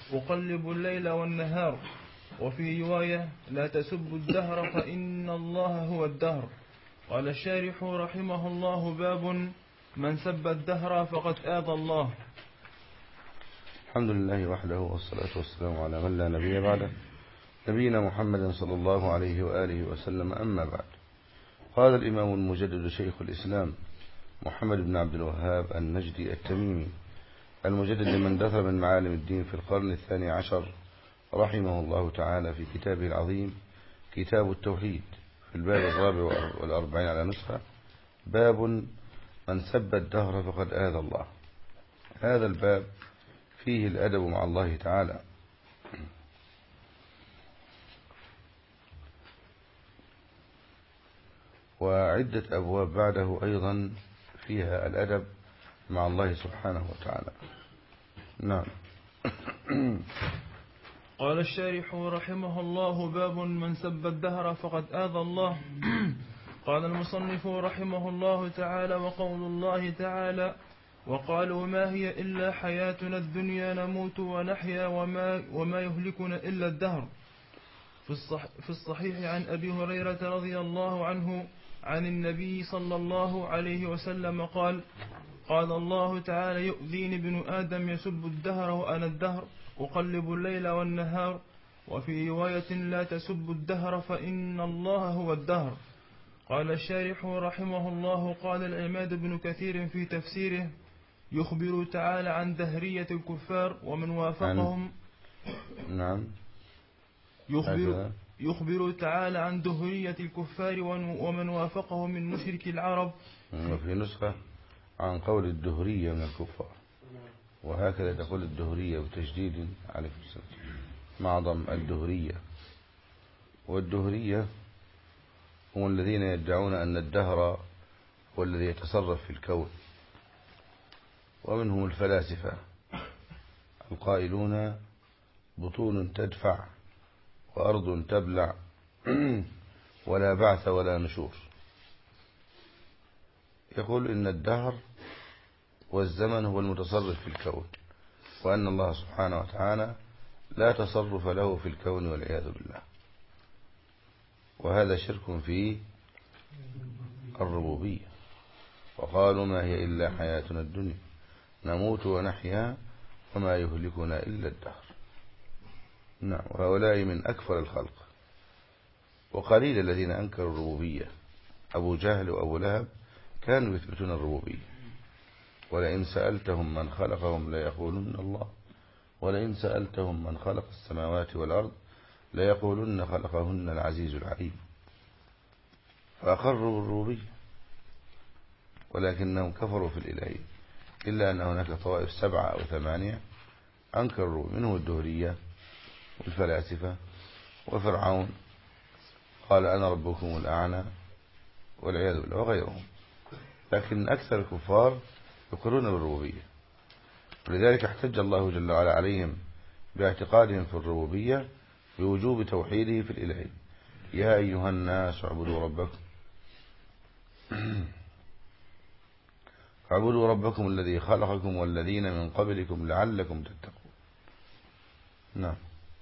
أقلب الليل والنهار. وفي رواية لا تسبوا الدهر فإن الله هو الدهر. قال الشارح رحمه الله: باب من سب الدهر فقد آذى الله. الحمد لله وحده والصلاة والسلام على من لا نبي بعده، نبينا محمد صلى الله عليه وآله وسلم. أما بعد، قال الإمام المجدد شيخ الإسلام محمد بن عبد الوهاب النجدي التميمي المجدد لمن دثر من معالم الدين في القرن 12 رحمه الله تعالى في كتابه العظيم كتاب التوحيد في الباب 44 على نسخة: باب من سب الدهر فقد آذى الله. هذا الباب فيه الأدب مع الله تعالى، وعدة أبواب بعده أيضا فيها الأدب مع الله سبحانه وتعالى. نعم. قال الشارح رحمه الله: باب من سب الدهر فقد آذى الله. قال المصنف رحمه الله تعالى: وقول الله تعالى: وقالوا ما هي إلا حياتنا الدنيا نموت ونحيا وما يهلكنا إلا الدهر. في الصحيح عن أبي هريرة رضي الله عنه عن النبي صلى الله عليه وسلم قال: قال الله تعالى: يؤذيني ابن آدم يسب الدهر وأنا الدهر أقلب الليل والنهار. وفي رواية لا تسب الدهر فإن الله هو الدهر. قال الشارح رحمه الله: قال العماد بن كثير في تفسيره: يخبر تعالى عن دهرية الكفار ومن وافقهم. نعم. يخبر تعالى عن دهرية الكفار ومن وافقهم من مشرك العرب. وفي نسخة عن قول الدهرية من الكفار، وهكذا تقول الدهرية بتشديد عليه السلام مع ضم الدهرية. والدهرية هم الذين يدعون أن الدهر هو الذي يتصرف في الكون، ومنهم الفلاسفة القائلون: بطون تدفع وأرض تبلع ولا بعث ولا نشور. يقول إن الدهر والزمن هو المتصرف في الكون، وأن الله سبحانه وتعالى لا تصرف له في الكون والعياذ بالله. وهذا شرك في الربوبية. وقالوا ما هي إلا حياتنا الدنيا نموت ونحيا وما يهلكنا إلا الدهر. نعم. وهؤلاء من أكفر الخلق، وقليل الذين أنكروا الربوبية. أبو جهل وأبو لهب كانوا يثبتون الربوبية، ولئن سألتهم من خلقهم ليقولن الله، ولئن سألتهم من خلق السماوات والأرض ليقولن خلقهن العزيز العليم. فأقروا بالربوبية، ولكنهم كفروا في الإلهية، إلا أن هناك طوائف 7 أو 8 أنكروا، منهم الدهرية والفلاسفة وفرعون قال أنا ربكم الأعلى والعياذ بالله وغيرهم. لكن أكثر الكفار يقرون بالربوبية، ولذلك احتج الله جل وعلا عليهم باعتقادهم في الربوبية بوجوب توحيده في الإلهية: يا أيها الناس اعبدوا ربكم اعبدوا ربكم الذي خلقكم والذين من قبلكم لعلكم تتقون. نعم.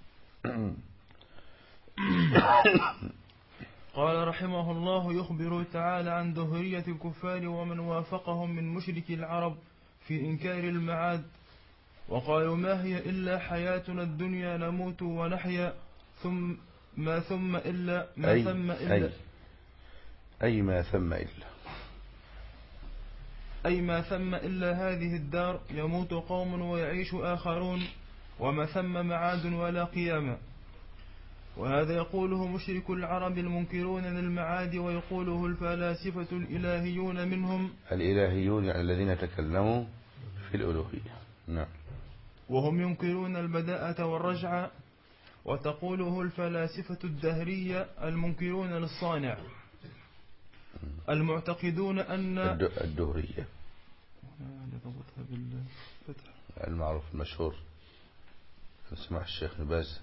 قال رحمه الله: يخبر تعالى عن دهرية الكفار ومن وافقهم من مشرك العرب في إنكار المعاد. وقالوا ما هي إلا حياتنا الدنيا نموت ونحيا ثم ما ثم إلا ما ثم إلا أي ما ثم إلا أي ما ثم إلا هذه الدار يموت قوم ويعيش آخرون وما ثم معاد ولا قيامة. وهذا يقوله مشرك العرب المنكرون للمعاد، ويقوله الفلاسفة الإلهيون منهم. الإلهيون يعني الذين تكلموا في الألوهية. نعم. وهم ينكرون البداءة والرجعة. وتقوله الفلاسفة الدهرية المنكرون للصانع المعتقدون أن الدهرية المعروف المشهور اسمع الشيخ نباز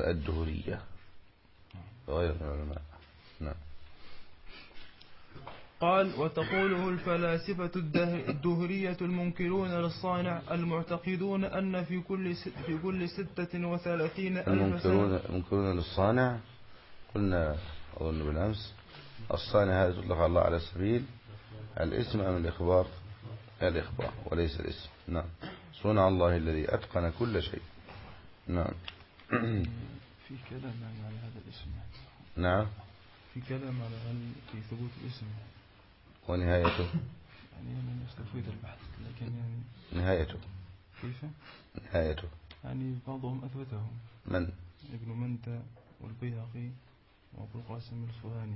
الدهرية غير من العلماء. نعم. قال: وتقوله الفلاسفة الدهرية المنكرون للصانع المعتقدون أن في كل 36 ألف سنة. المنكرون للصانع، قلنا أظن بالأمس الصانع هذا يطلق الله على سبيل الاسم أم الإخبار؟ الإخبار وليس الاسم. نعم. صنع الله الذي أتقن كل شيء. نعم. في كلام على هذا الاسم. نعم. في كلام على في ثبوت الاسم ونهايته يعني أنا نستفيد البحث، لكن يعني نهايته كيف؟ نهايته يعني بعضهم أثبته. من؟ ابن مندى والبيهقي وأبو القاسم الصهاني.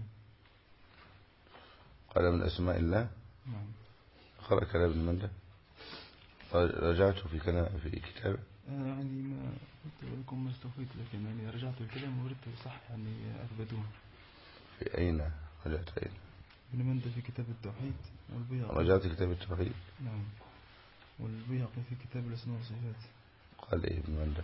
قال من أسماء الله. نعم. قرأ كلام ابن مندى، رجعته في كتابه. يعني ما قلت لكم ما استفيد، لكن يعني رجعت الكلام وردت صح يعني أثبتوه. في أين رجعت؟ أين؟ ابن مندى في كتاب التوحيد، والبيهقي رجعت كتاب التوحيد. نعم، والبيهقي في كتاب الأسماء والصفات. قال إيه ابن مندى؟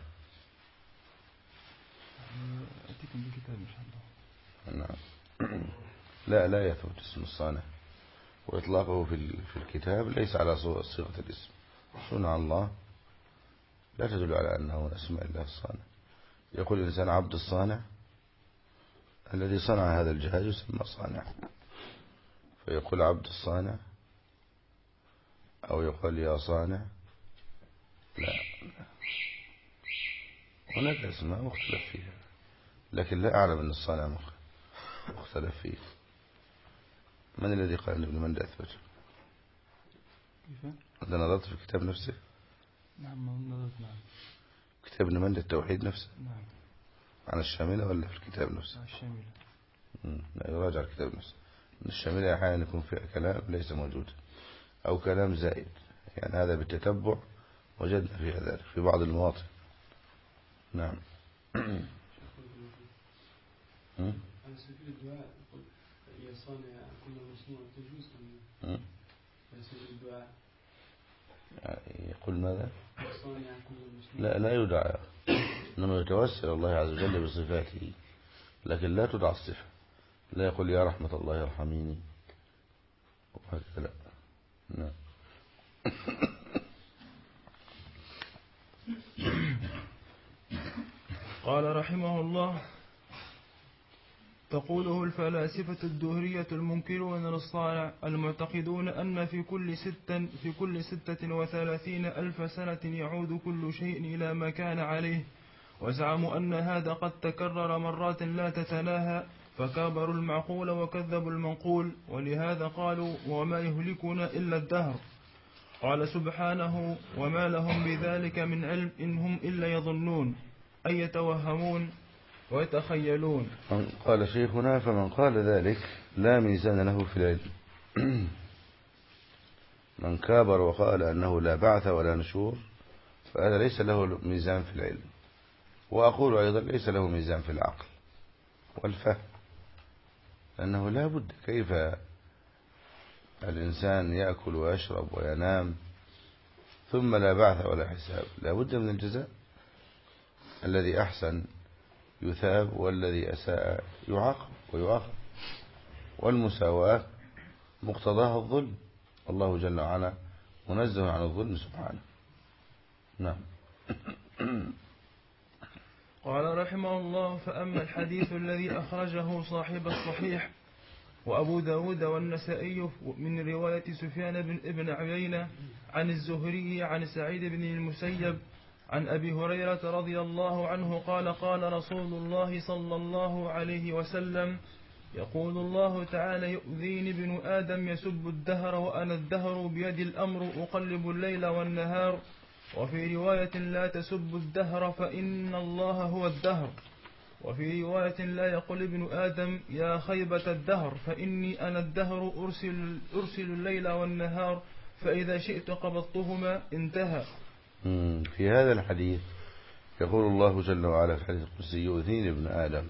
أتيكم بالكتاب إن شاء الله. نعم. لا يثبت اسم الصانع، وإطلاقه في الكتاب ليس على صيغة الاسم. صنع الله لا تدل على أنه من أسماء الله الصانع. يقول الإنسان عبد الصانع، الذي صنع هذا الجهاز يسمى صانع، فيقول عبد الصانع أو يقول يا صانع. لا، هناك اسماء مختلف فيها، لكن لا أعلم أن الصانع مختلف فيه. من الذي قال أن ابن مندى أثبته؟ كيف؟ أنت نظرت في الكتاب نفسه؟ نعم نظرت. نعم. كتاب ابن مندى التوحيد نفسه؟ نعم. عن الشاملة ولا في الكتاب نفسه؟ الشاملة. لا، يراجع الكتاب نفسه. الشاملة أحيانا يكون فيها كلام ليس موجود أو كلام زائد، يعني هذا بالتتبع وجدنا فيها ذلك في بعض المواطن. نعم. على سبيل الدعاء يقول يا صانع كل مصنوع تجوز أم على سبيل الدعاء؟ يعني يقول ماذا؟ يا صانع كل مصنوع. لا يدعى، إنما يتوسل الله عز وجل بصفاته، لكن لا تدعى الصفة. لا يقول يا رحمة الله ارحميني وهكذا، لا. نعم. قال رحمه الله: تقوله الفلاسفة الدهرية المنكرون للصانع المعتقدون أن في كل 36 ألف سنة يعود كل شيء إلى ما كان عليه، وزعموا أن هذا قد تكرر مرات لا تتناهى، فكابروا المعقول وكذبوا المنقول، ولهذا قالوا: وما يهلكنا إلا الدهر. قال سبحانه: وما لهم بذلك من علم إن هم إلا يظنون، أي يتوهمون ويتخيلون. قال شيخنا: فمن قال ذلك لا ميزان له في العلم. من كابر وقال أنه لا بعث ولا نشور فهذا ليس له ميزان في العلم، وأقول أيضا ليس له ميزان في العقل والفهم، لأنه لا بد، كيف الإنسان يأكل ويشرب وينام ثم لا بعث ولا حساب؟ لا بد من الجزاء، الذي أحسن يثاب والذي أساء يعاقب ويؤاخذ، والمساواة مقتضاها الظلم، الله جل وعلا منزه عن الظلم سبحانه. نعم. قال رحمه الله: فأما الحديث الذي أخرجه صاحب الصحيح وأبو داود والنسائي من رواية سفيان بن عيينة عن الزهري عن سعيد بن المسيب عن أبي هريرة رضي الله عنه قال: قال رسول الله صلى الله عليه وسلم: يقول الله تعالى: يؤذيني ابن آدم يسب الدهر وأنا الدهر بيد الأمر أقلب الليل والنهار. وفي رواية: لا تسب الدهر فإن الله هو الدهر. وفي رواية: لا يقل ابن آدم يا خيبة الدهر فإني أنا الدهر أرسل الليل والنهار فإذا شئت قبضتهما. انتهى. في هذا الحديث يقول الله جل وعلا في الحديث القدسي: يؤذيني ابن آدم،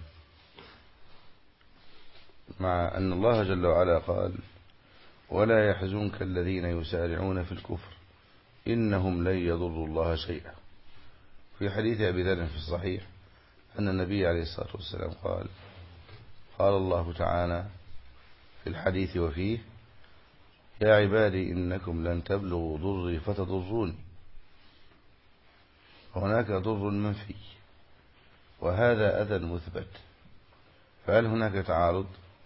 مع أن الله جل وعلا قال: ولا يحزنك الذين يسارعون في الكفر إنهم لن يضروا الله شيئا. في حديث أبي ذر في الصحيح أن النبي عليه الصلاة والسلام قال الله تعالى في الحديث وفيه: يا عبادي إنكم لن تبلغوا ضري فتضروني. هناك ضر منفي وهذا أذى مثبت، فهل هناك تعارض؟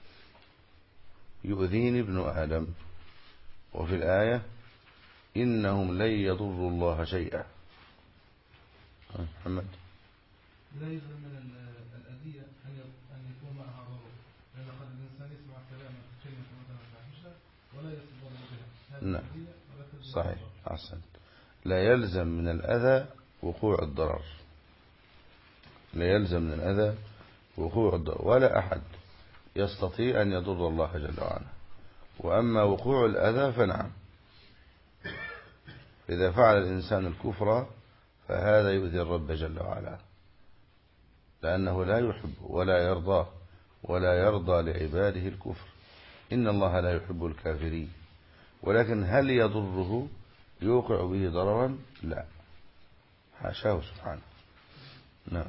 يؤذيني ابن آدم، وفي الآية إنهم لن يضروا الله شيئا. محمد لا يلزم من الأذية أن يكون معها ضرر، لأن قد الإنسان يسمع كلمة مثلا فاحشة ولا يستضر بها. هذه نعم الأذية ولا تلزم. صحيح أحسنت. لا يلزم من الأذى وقوع الضرر، لا يلزم من الأذى وقوع الضرر، ولا أحد يستطيع أن يضر الله جل وعلا. وأما وقوع الأذى فنعم، إذا فعل الإنسان الكفر فهذا يؤذي الرب جل وعلا، لأنه لا يحب ولا يرضى ولا يرضى لعباده الكفر. إن الله لا يحب الكافرين. ولكن هل يضره يوقع به ضررا؟ لا، حاشاه سبحانه. نعم.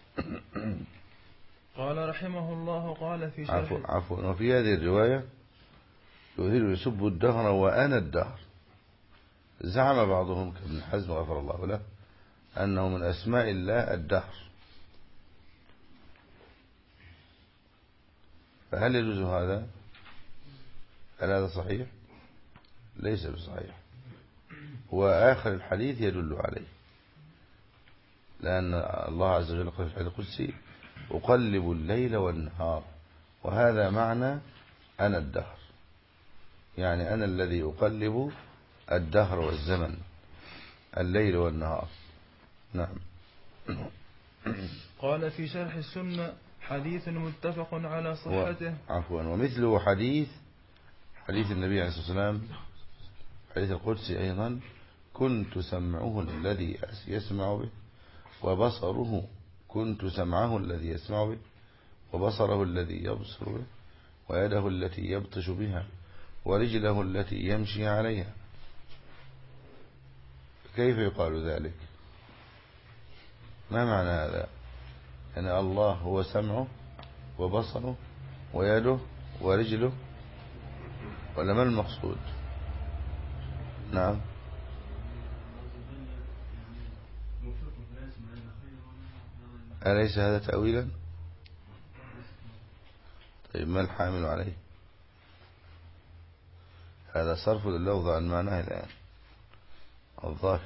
قال رحمه الله قال في شرح عفوا وفي هذه الرواية يريد يسب الدهر وأنا الدهر. زعم بعضهم كابن حزم غفر الله له أنه من أسماء الله الدهر، فهل يجوز هذا؟ هل هذا صحيح؟ ليس بصحيح، وآخر الحديث يدل عليه، لأن الله عز وجل قال في الحديث القدسي أقلب الليل والنهار، وهذا معنى أنا الدهر، يعني أنا الذي أقلب الدهر والزمن، الليل والنهار. نعم. قال في شرح السنة حديث متفق على صحته. عفوا ومثله حديث النبي عليه الصلاة والسلام، حديث القدسي أيضا: كنت سمعه الذي يسمع به وبصره، كنت سمعه الذي يسمع به وبصره الذي يبصر به ويده التي يبطش بها ورجله التي يمشي عليها. كيف يقال ذلك؟ ما معنى هذا؟ يعني الله هو سمعه وبصره ويده ورجله، ولا ما المقصود؟ نعم. أليس هذا تأويلا؟ طيب ما الحامل عليه؟ هذا صرف لللفظ عن معناه الآن الظاهر.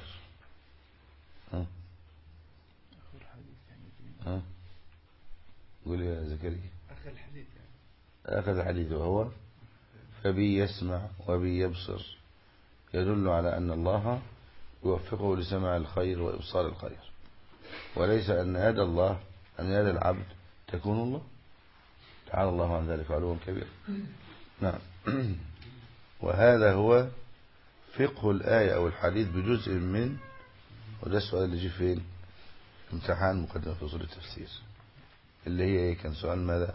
قول يا زكريا. أخذ الحديث وهو فبي يسمع وبي يبصر، يدل على أن الله يوفقه لسماع الخير وإبصار الخير، وليس أن يد الله أن يد العبد تكون الله، تعالى الله عن ذلك علوا كبير. نعم. وهذا هو فقه الآية أو الحديث بجزء من، وده السؤال اللي جي فين امتحان مقدمة في أصول التفسير، اللي هي ايه؟ كان سؤال ماذا؟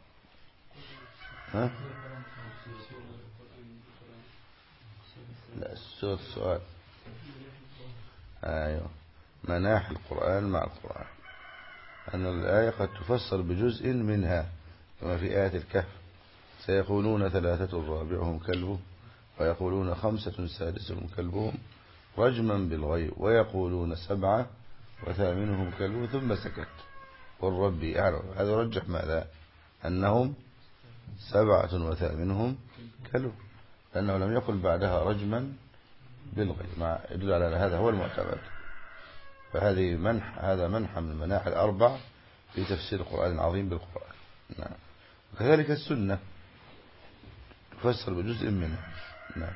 ها؟ لا السؤال ايوه، مناحي القرآن مع القرآن، أن الآية قد تفسر بجزء منها، كما في آية الكهف: سيقولون 3 رابعهم كلبهم ويقولون 5 سادسهم كلبهم رجما بالغيب ويقولون 7 وثامنهم كلبهم، ثم سكت والرب أعلم. هذا يرجح ماذا؟ أنهم 7 وثامنهم كلب، لأنه لم يقل بعدها رجما بالغيب، مع يدل على هذا هو المعتمد. فهذه هذا منحى من المناحي ال4 في تفسير القرآن العظيم بالقرآن. نعم. وكذلك السنة تفسر بجزء منها. نعم.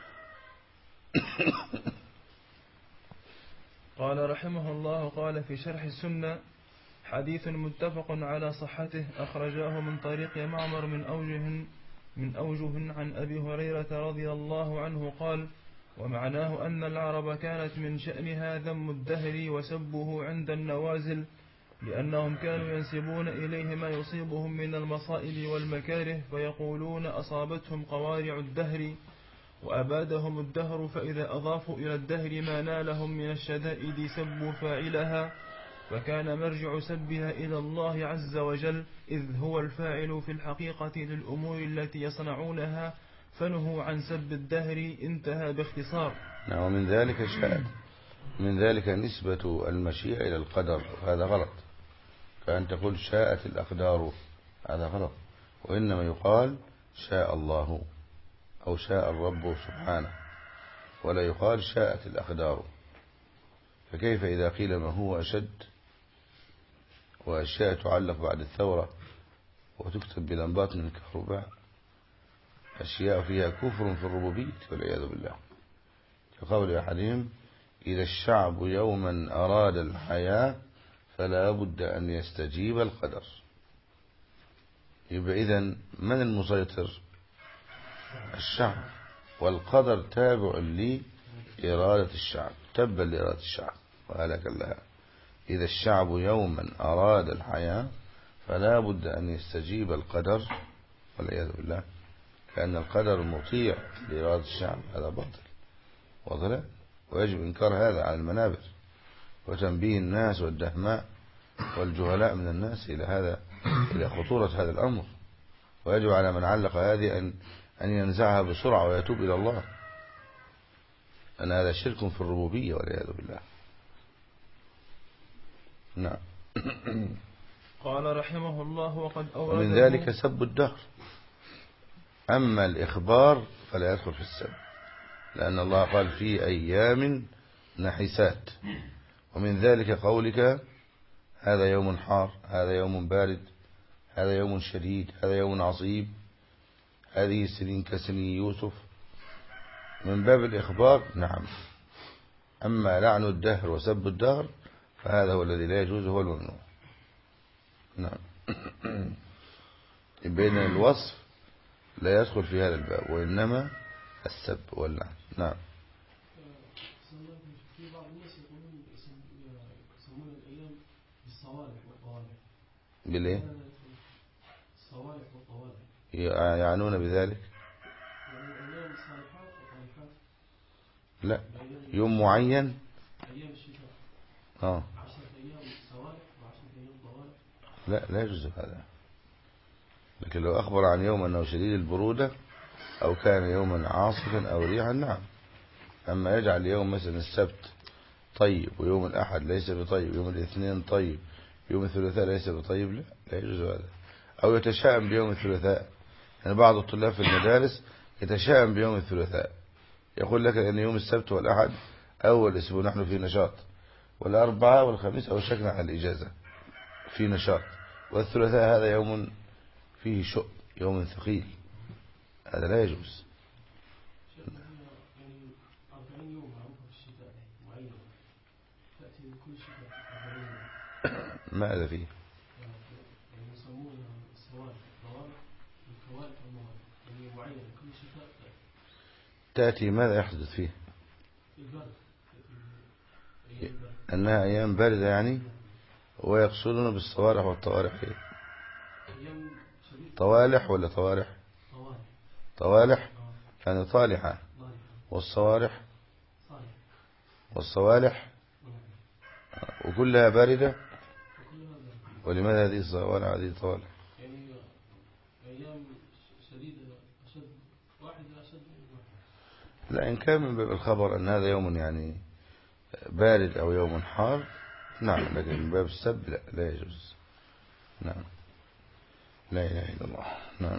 قال رحمه الله قال في شرح السنة حديث متفق على صحته، أخرجاه من طريق معمر من أوجه عن أبي هريرة رضي الله عنه قال: ومعناه أن العرب كانت من شأنها ذم الدهر وسبه عند النوازل، لأنهم كانوا ينسبون إليه ما يصيبهم من المصائب والمكاره، فيقولون أصابتهم قوارع الدهر وأبادهم الدهر، فإذا أضافوا إلى الدهر ما نالهم من الشدائد سبوا فاعلها، فكان مرجع سبها إلى الله عز وجل، إذ هو الفاعل في الحقيقة للأمور التي يصنعونها، فنهوا عن سب الدهر. انتهى باختصار. نعم. ومن ذلك من ذلك نسبة المشيئة إلى القدر، هذا غلط. كأن تقول شاءت الأقدار، هذا غلط. وإنما يقال شاء الله أو شاء الرب سبحانه، ولا يقال شاءت الأقدار. فكيف إذا قيل ما هو أشد وأشياء تعلق بعد الثورة وتكتب بلمبات من الكهرباء، أشياء فيها كفر في الربوبية والعياذ بالله، كقول أحدهم إذا الشعب يوما أراد الحياة فلا بد أن يستجيب القدر. يبقى إذن من المسيطر؟ الشعب، والقدر تابع لإرادة الشعب، تبا لإرادة الشعب وهلك لها. إذا الشعب يوما أراد الحياة فلا بد أن يستجيب القدر والعياذ بالله، كأن القدر مطيع لإرادة الشعب. هذا باطل وضلال، ويجب إنكار هذا على المنابر وتنبيه الناس والدهماء والجهلاء من الناس إلى خطورة هذا الأمر. ويجب على من علق هذه أن ينزعها بسرعة ويتوب إلى الله، أن هذا شرك في الربوبية والعياذ بالله. نعم. قال رحمه الله وقد أورده. ومن ذلك سب الدهر. أما الإخبار فلا يدخل في السب، لأن الله قال في أيام نحسات. ومن ذلك قولك هذا يوم حار، هذا يوم بارد، هذا يوم شديد، هذا يوم عصيب، هذه السنين كسنين يوسف، من باب الإخبار. نعم. أما لعن الدهر وسب الدهر فهذا هو الذي لا يجوز، هو الممنوع. نعم. بين الوصف لا يدخل في هذا الباب، وإنما السب واللعن. نعم. في بعض الناس يسمون الأيام بالصوالح والطوالح. بالإيه؟ الصوالح والطوالح يعنون بذلك؟ يعني الأيام صالحات وطالحات. لا، يوم معين. أيام الشتاء 10 أيام صوالح و10 أيام طوالح. لا يجوز هذا. لكن لو أخبر عن يوم أنه شديد البرودة أو كان يوما عاصفا أو ريحا، نعم. أما يجعل يوم مثلا السبت طيب ويوم الأحد ليس بطيب، يوم الاثنين طيب، يوم الثلاثاء ليس بطيب، لا يجوز هذا. أو يتشائم بيوم الثلاثاء، يعني بعض الطلاب في المدارس يتشائم بيوم الثلاثاء، يقول لك أن يوم السبت والأحد أول أسبوع نحن في نشاط، والأربعاء والخميس أو شكنا على الإجازة في نشاط، والثلاثاء هذا يوم فيه شؤم، يوم ثقيل. هذا لا يجوز. يعني 40 يوم معروفة في الشتاء معينة، تأتي كل شتاء 40 يوم. ماذا فيه؟ يعني يسمونها الصوالح والطوالح والكوالح والموالح، يعني معينة كل شتاء تأتي ماذا يحدث فيه؟ البرد. أنها أيام باردة يعني، ويقصدون بالصوالح والطوارح فيه. أيام شديدة. طوالح ولا طوارح؟ طوالح يعني طالحة، والصوارح والصوالح وكلها باردة. ولماذا هذه الصوالح هذه الطوالح؟ يعني أيام شديدة أشد واحدة أشد واحدة. لا، إن كان من باب الخبر أن هذا يوم يعني بارد أو يوم حار، نعم. لكن من باب السب لا يجوز. نعم. لا إله إلا الله. نعم.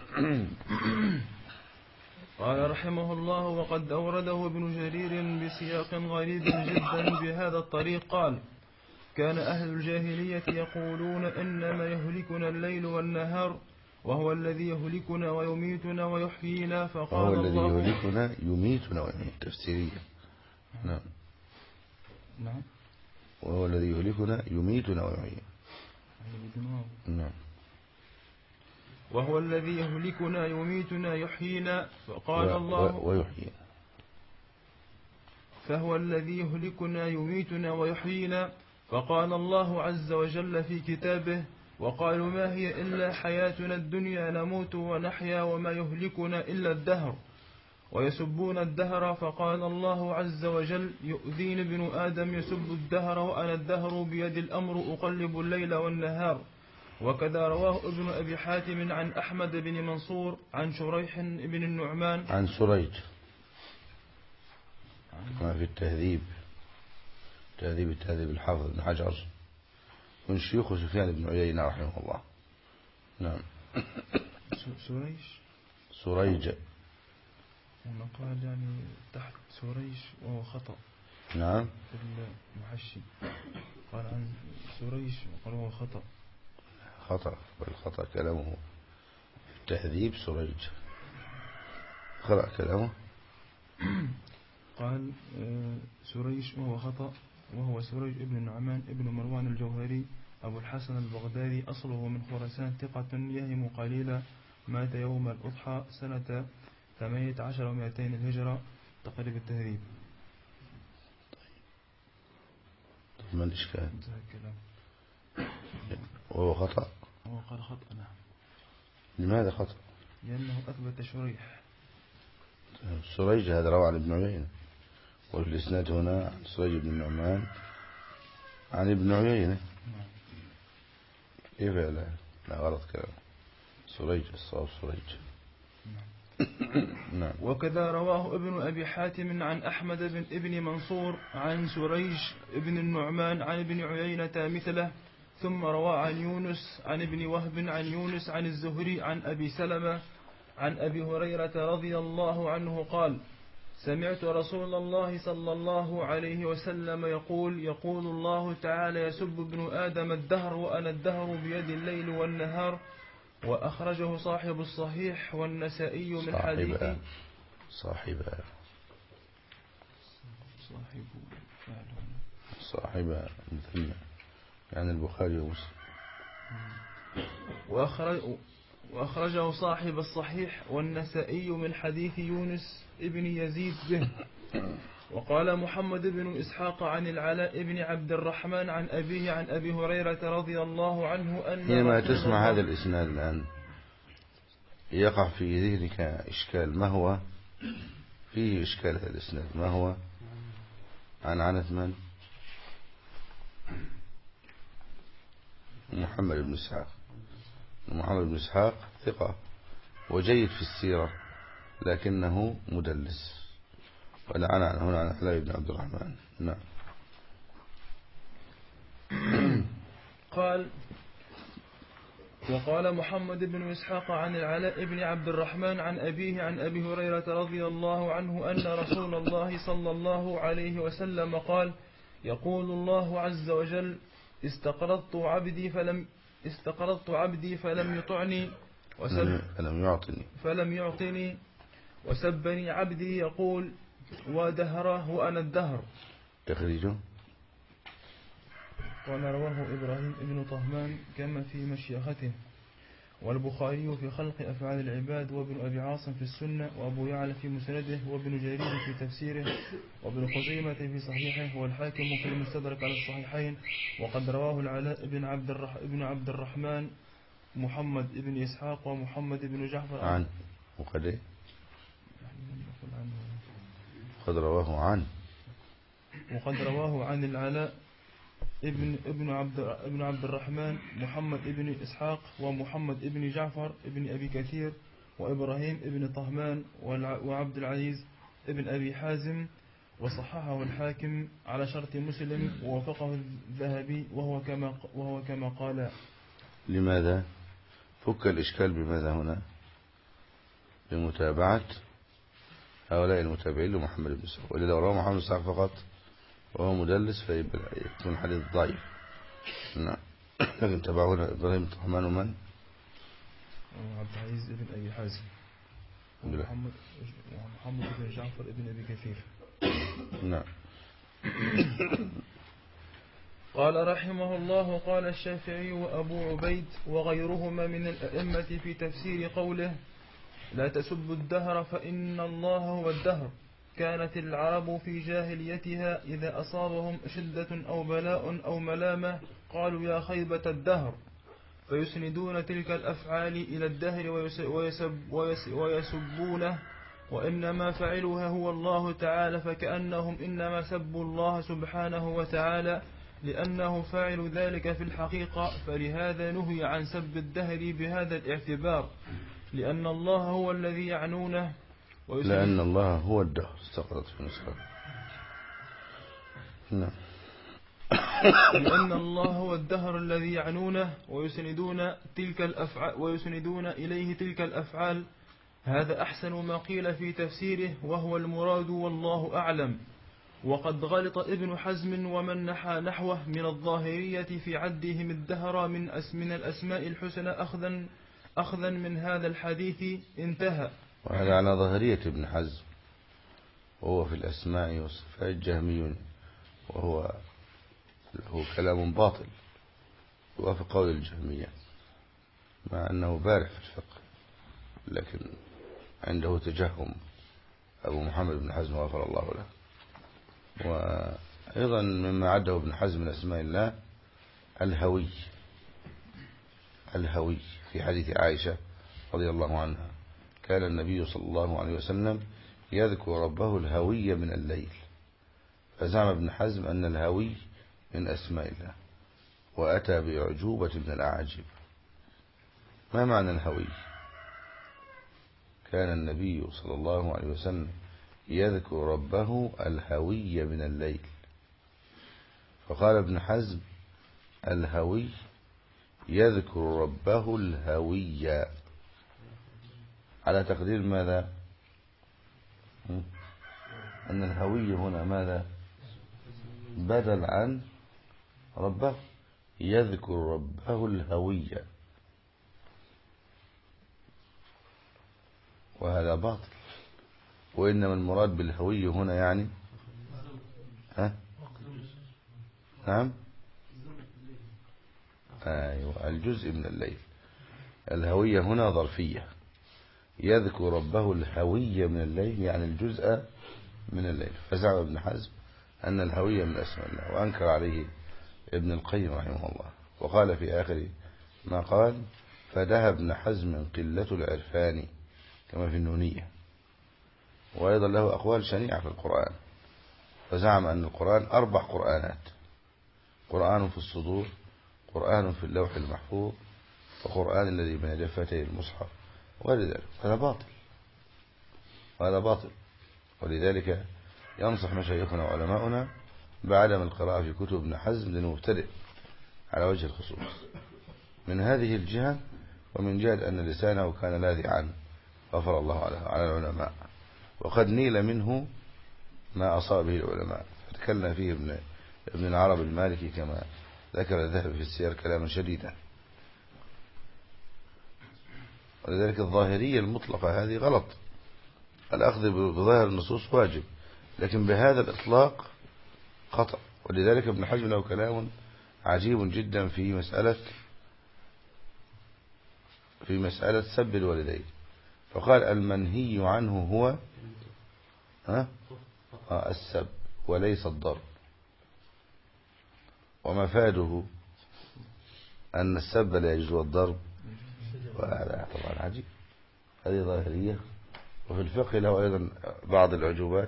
قال رحمه الله وقد أورده ابن جرير بسياق غريب جدا بهذا الطريق. قال كان أهل الجاهلية يقولون إنما يهلكنا الليل والنهار وهو الذي يهلكنا ويميتنا ويحيينا. فقال وهو الذي الله يهلكنا يميتنا ويحيينا. تفسيرية. نعم. وهو الذي يهلكنا يميتنا ويحيينا. نعم. وهو الذي يهلكنا يميتنا يحيينا. فقال الله ويحيينا. فهو الذي يهلكنا يميتنا ويحيينا. فقال الله عز وجل في كتابه وقالوا ما هي إلا حياتنا الدنيا نموت ونحيا وما يهلكنا إلا الدهر ويسبون الدهر. فقال الله عز وجل يؤذيني ابن آدم يسب الدهر وأنا الدهر بيد الأمر أقلب الليل والنهار وكذا رواه ابن أبي حاتم عن أحمد بن منصور عن شريح بن النعمان عن سريج ما في التهذيب التهذيب الحافظ بن حجر من شيوخ سفيان بن عيينة رحمه الله. نعم. سريج هنا قال يعني تحت سريج وهو خطأ. نعم. في المحشي قال عن سريج وقال هو خطأ كلامه التهذيب سريج قرأ كلامه قال سريج وهو خطأ، وهو سريج ابن النعمان ابن مروان الجوهري أبو الحسن البغدادي أصله من خراسان ثقة يهم قليلا، مات يوم الأضحى سنة 18 و200 الهجرة تقريب التهذيب. ما الإشكال؟ وهو خطأ. هو قال خطأ. نعم. لماذا خطأ؟ لأنه أثبت شريح. سريج هذا روى عن ابن عيينة، وفي الإسناد هنا عن سريج بن النعمان عن ابن عيينة. كيف لا غلط كلام سريج الصواب سريج. نعم. وكذا رواه ابن أبي حاتم عن أحمد بن ابن منصور عن سريج ابن النعمان عن ابن عيينة مثله، ثم روى عن يونس عن ابن وهب عن يونس عن الزهري عن أبي سلمة عن أبي هريرة رضي الله عنه قال: سمعت رسول الله صلى الله عليه وسلم يقول الله تعالى: يسب ابن آدم الدهر وأنا الدهر بيد الليل والنهار. وأخرجه صاحب الصحيح والنسائي من حديث صاحب مثلنا يعني البخاري ومسلم. وأخرجه صاحب الصحيح والنسائي من حديث يونس ابن يزيد به. وقال محمد بن إسحاق عن العلاء بن عبد الرحمن عن أبيه عن أبي هريرة رضي الله عنه أن حينما تسمع هذا الإسناد الآن يقع في ذهنك إشكال، ما هو فيه إشكال هذا الإسناد؟ ما هو عن عنة من؟ محمد بن إسحاق ثقة وجيد في السيرة لكنه مدلس، ولعن هنا عن العلاء بن عبد الرحمن. نعم. وقال محمد بن إسحاق عن العلاء بن عبد الرحمن عن أبيه عن أبي هريرة رضي الله عنه أن رسول الله صلى الله عليه وسلم قال: يقول الله عز وجل: استقرضت عبدي فلم يطعني فلم يعطني وسبني عبدي يقول: ودهره وأنا الدهر. تخريجه قال: رواه إبراهيم ابن طهمان كما في مشيخته، والبخاري في خلق أفعال العباد، وابن أبي عاصم في السنة، وأبو يعلى في مسنده، وابن جرير في تفسيره، وابن خزيمة في صحيحه، والحاكم في المستدرك على الصحيحين. وقد رواه العلاء بن عبد الرحمن محمد بن إسحاق ومحمد بن جعفر عن وقد رواه عن العلاء ابن عبد الرحمن محمد ابن إسحاق ومحمد ابن جعفر ابن أبي كثير وإبراهيم ابن طهمان وعبد العزيز ابن أبي حازم، وصححه الحاكم على شرط مسلم ووافقه الذهبي وهو كما قال. لماذا فك الإشكال بماذا هنا؟ بمتابعة هؤلاء المتابعين لمحمد بن إسحاق، ولذا رواه محمد بن إسحاق فقط وهو مدلس فيكون حديث ضعيف. نعم. لكن تبعونا إبراهيم الطحمان ومن؟ عبد العزيز ابن أبي حازم ومحمد بن جعفر ابن أبي كثير. نعم. قال رحمه الله: قال الشافعي وأبو عبيد وغيرهما من الأئمة في تفسير قوله: لا تسبوا الدهر فإن الله هو الدهر. كانت العرب في جاهليتها إذا أصابهم شدة أو بلاء أو ملامة قالوا: يا خيبة الدهر، فيسندون تلك الأفعال إلى الدهر ويسبونه، وإنما فعلها هو الله تعالى، فكأنهم إنما سبوا الله سبحانه وتعالى لأنه فاعل ذلك في الحقيقة، فلهذا نهي عن سب الدهر بهذا الاعتبار، لأن الله هو الذي يعنونه لأن الله هو الدهر. استقرت في نسخة. نعم. لأن الله هو الدهر الذي يعنونه ويسندون إليه تلك الأفعال. هذا أحسن ما قيل في تفسيره، وهو المراد والله أعلم. وقد غلط ابن حزم ومن نحى نحوه من الظاهرية في عدهم الدهر من الأسماء الحسنى أخذا من هذا الحديث. انتهى. وهذا على ظاهرية ابن حزم، وهو في الأسماء والصفات جهمي، وهو له كلام باطل يوافق قول الجهمية، مع أنه بارع في الفقه، لكن عنده تجهم أبو محمد بن حزم غفر الله له. وأيضا مما عده ابن حزم من أسماء الله الهوي في حديث عائشة رضي الله عنها: كان النبي صلى الله عليه وسلم يذكر ربه الهوي من الليل. فزعم ابن حزم أن الهوي من أسماء الله، وأتى بأعجوبة من الأعاجيب. ما معنى الهوي؟ كان النبي صلى الله عليه وسلم يذكر ربه الهوي من الليل، فقال ابن حزم: الهوي يذكر ربه الهوي، على تقدير ماذا؟ أن الهوي هنا ماذا؟ بدل عن ربه، يذكر ربه الهوي، وهذا باطل. وإنما المراد بالهوي هنا يعني نعم، أيوة، الجزء من الليل. الهوية هنا ظرفية، يذكر ربه الهوية من الليل يعني الجزء من الليل. فزعم ابن حزم أن الهوية من أسماء الله، وأنكر عليه ابن القيم رحمه الله، وقال في آخر ما قال: فدها ابن حزم قلة العرفان، كما في النونية. وأيضا له أقوال شنيعة في القرآن، فزعم أن القرآن 4 قرآنات: قرآن في الصدور، قرآن في اللوح المحفوظ، وقرآن الذي بين جفتي المصحف، وغير ذلك. هذا باطل. ولذلك ينصح مشايخنا وعلماؤنا بعدم القراءة في كتب ابن حزم للمبتدئ على وجه الخصوص، من هذه الجهة، ومن جهة أن لسانه كان لاذعا غفر الله على العلماء، وقد نيل منه ما أصاب به العلماء، فتكلم فيه ابن العرب المالكي كما ذكر الذهبي في السير كلاما شديدا. ولذلك الظاهرية المطلقة هذه غلط. الأخذ بظاهر النصوص واجب، لكن بهذا الإطلاق خطأ. ولذلك ابن حزم له كلام عجيب جدا في مسألة سب الوالدين، فقال: المنهي عنه هو السب وليس الضرب، ومفاده أن السب لا يجوز الضرب. وهذا طبعا عجيب. هذه ظاهرية. وفي الفقه له أيضا بعض العجوبات،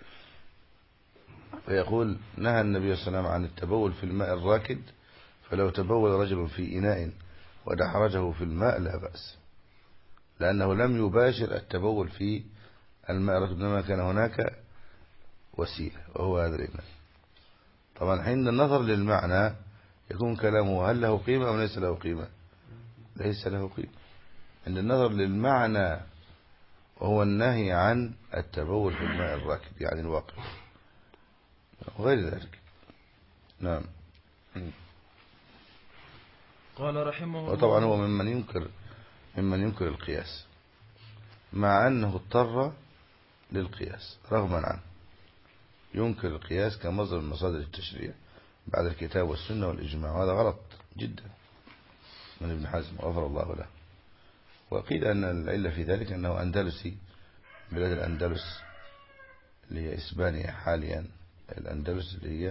فيقول: نهى النبي صلى الله عليه وسلم عن التبول في الماء الراكد، فلو تبول رجل في إناء ودحرجه في الماء لا بأس، لأنه لم يباشر التبول في الماء الراكد، إنما كان هناك وسيلة وهو هذا الإناء. طبعا عند النظر للمعنى يكون كلامه هل له قيمة أو ليس له قيمة؟ ليس له قيمة. عند النظر للمعنى وهو النهي عن التبول في الماء الراكد يعني الواقف وغير ذلك. نعم. قال رحمه الله. وطبعا هو ممن ينكر القياس، مع أنه اضطر للقياس رغما عنه. ينكر القياس كمصدر من مصادر التشريع بعد الكتاب والسنة والإجماع، وهذا غلط جدا من ابن حزم غفر الله له. وقيل أن العلة في ذلك أنه أندلسي، بلاد الأندلس اللي هي إسبانيا حاليا. الأندلس اللي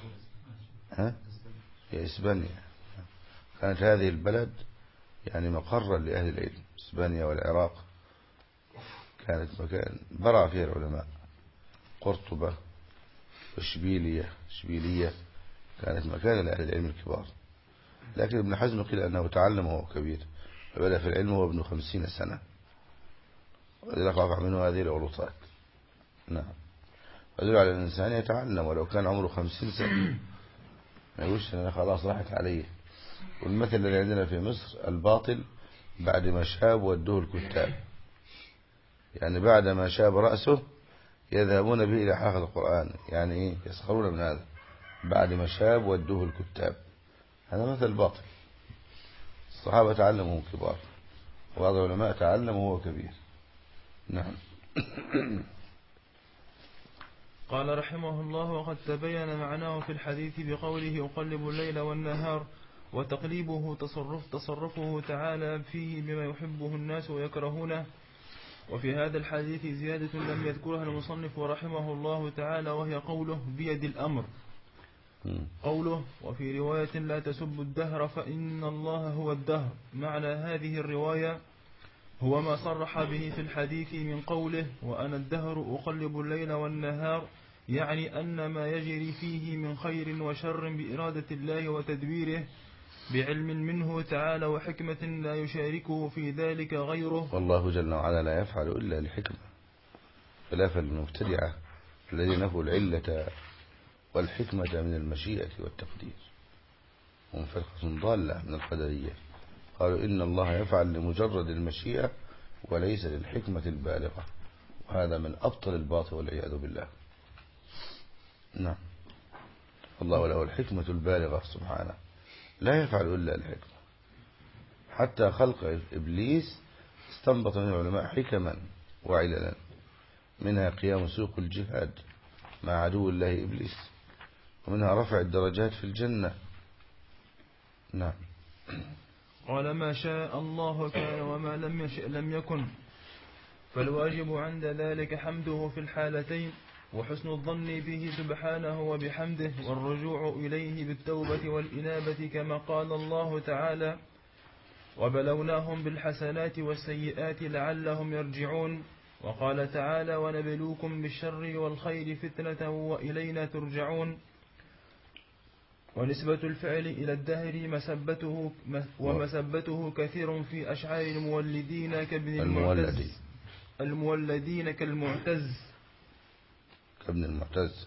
هي إسبانيا، كانت هذه البلد يعني مقرا لأهل العلم. إسبانيا والعراق كانت مكان برع فيها العلماء. قرطبة وإشبيلية كانت مكانة لأهل العلم الكبار. لكن ابن حزم قيل أنه تعلم وهو كبير، فبدأ في العلم وهو ابن 50 سنة، ولذلك وقع منه هذه الغلطات. نعم. يدل على الإنسان يتعلم ولو كان عمره 50 سنة، ما يقولش أنا خلاص راحت عليه. والمثل اللي عندنا في مصر الباطل بعد ما شاب ودوه الكتاب، يعني بعد ما شاب رأسه يذهبون به إلى حلقة القرآن، يعني إيه؟ يسخرون من هذا. بعد ما شاب ودوه الكتاب، هذا مثل باطل. الصحابة تعلموا كبار، وبعض العلماء تعلم وهو كبير. نعم. قال رحمه الله: وقد تبين معناه في الحديث بقوله يقلب الليل والنهار، وتقليبه تصرفه تعالى فيه بما يحبه الناس ويكرهونه. وفي هذا الحديث زيادة لم يذكرها المصنف رحمه الله تعالى، وهي قوله بيد الأمر. قوله وفي رواية لا تسبوا الدهر فإن الله هو الدهر. معنى هذه الرواية هو ما صرح به في الحديث من قوله وأنا الدهر أقلب الليل والنهار، يعني أن ما يجري فيه من خير وشر بإرادة الله وتدبيره بعلم منه تعالى وحكمة لا يشاركه في ذلك غيره. والله جل وعلا لا يفعل إلا لحكمة، خلافا للمبتدعة الذين نفوا العلة والحكمة من المشيئة والتقدير، هم فرقة ضالة من القدرية، قالوا إن الله يفعل لمجرد المشيئة وليس للحكمة البالغة، وهذا من أبطل الباطل والعياذ بالله. نعم. الله له الحكمة البالغة سبحانه، لا يفعل إلا الحكمة. حتى خلق إبليس استنبط من العلماء حكما وعللا، منها قيام سوق الجهاد مع عدو الله إبليس، ومنها رفع الدرجات في الجنة. نعم. قال ما شاء الله كان وما لم يشأ لم يكن، فالواجب عند ذلك حمده في الحالتين، وحسن الظن به سبحانه وبحمده، والرجوع إليه بالتوبة والإنابة، كما قال الله تعالى وبلوناهم بالحسنات والسيئات لعلهم يرجعون. وقال تعالى ونبلوكم بالشر والخير فتنة وإلينا ترجعون. ونسبة الفعل إلى الدهر ومسبته كثير في أشعار المولدين كابن المولدين كالمعتز كابن المعتز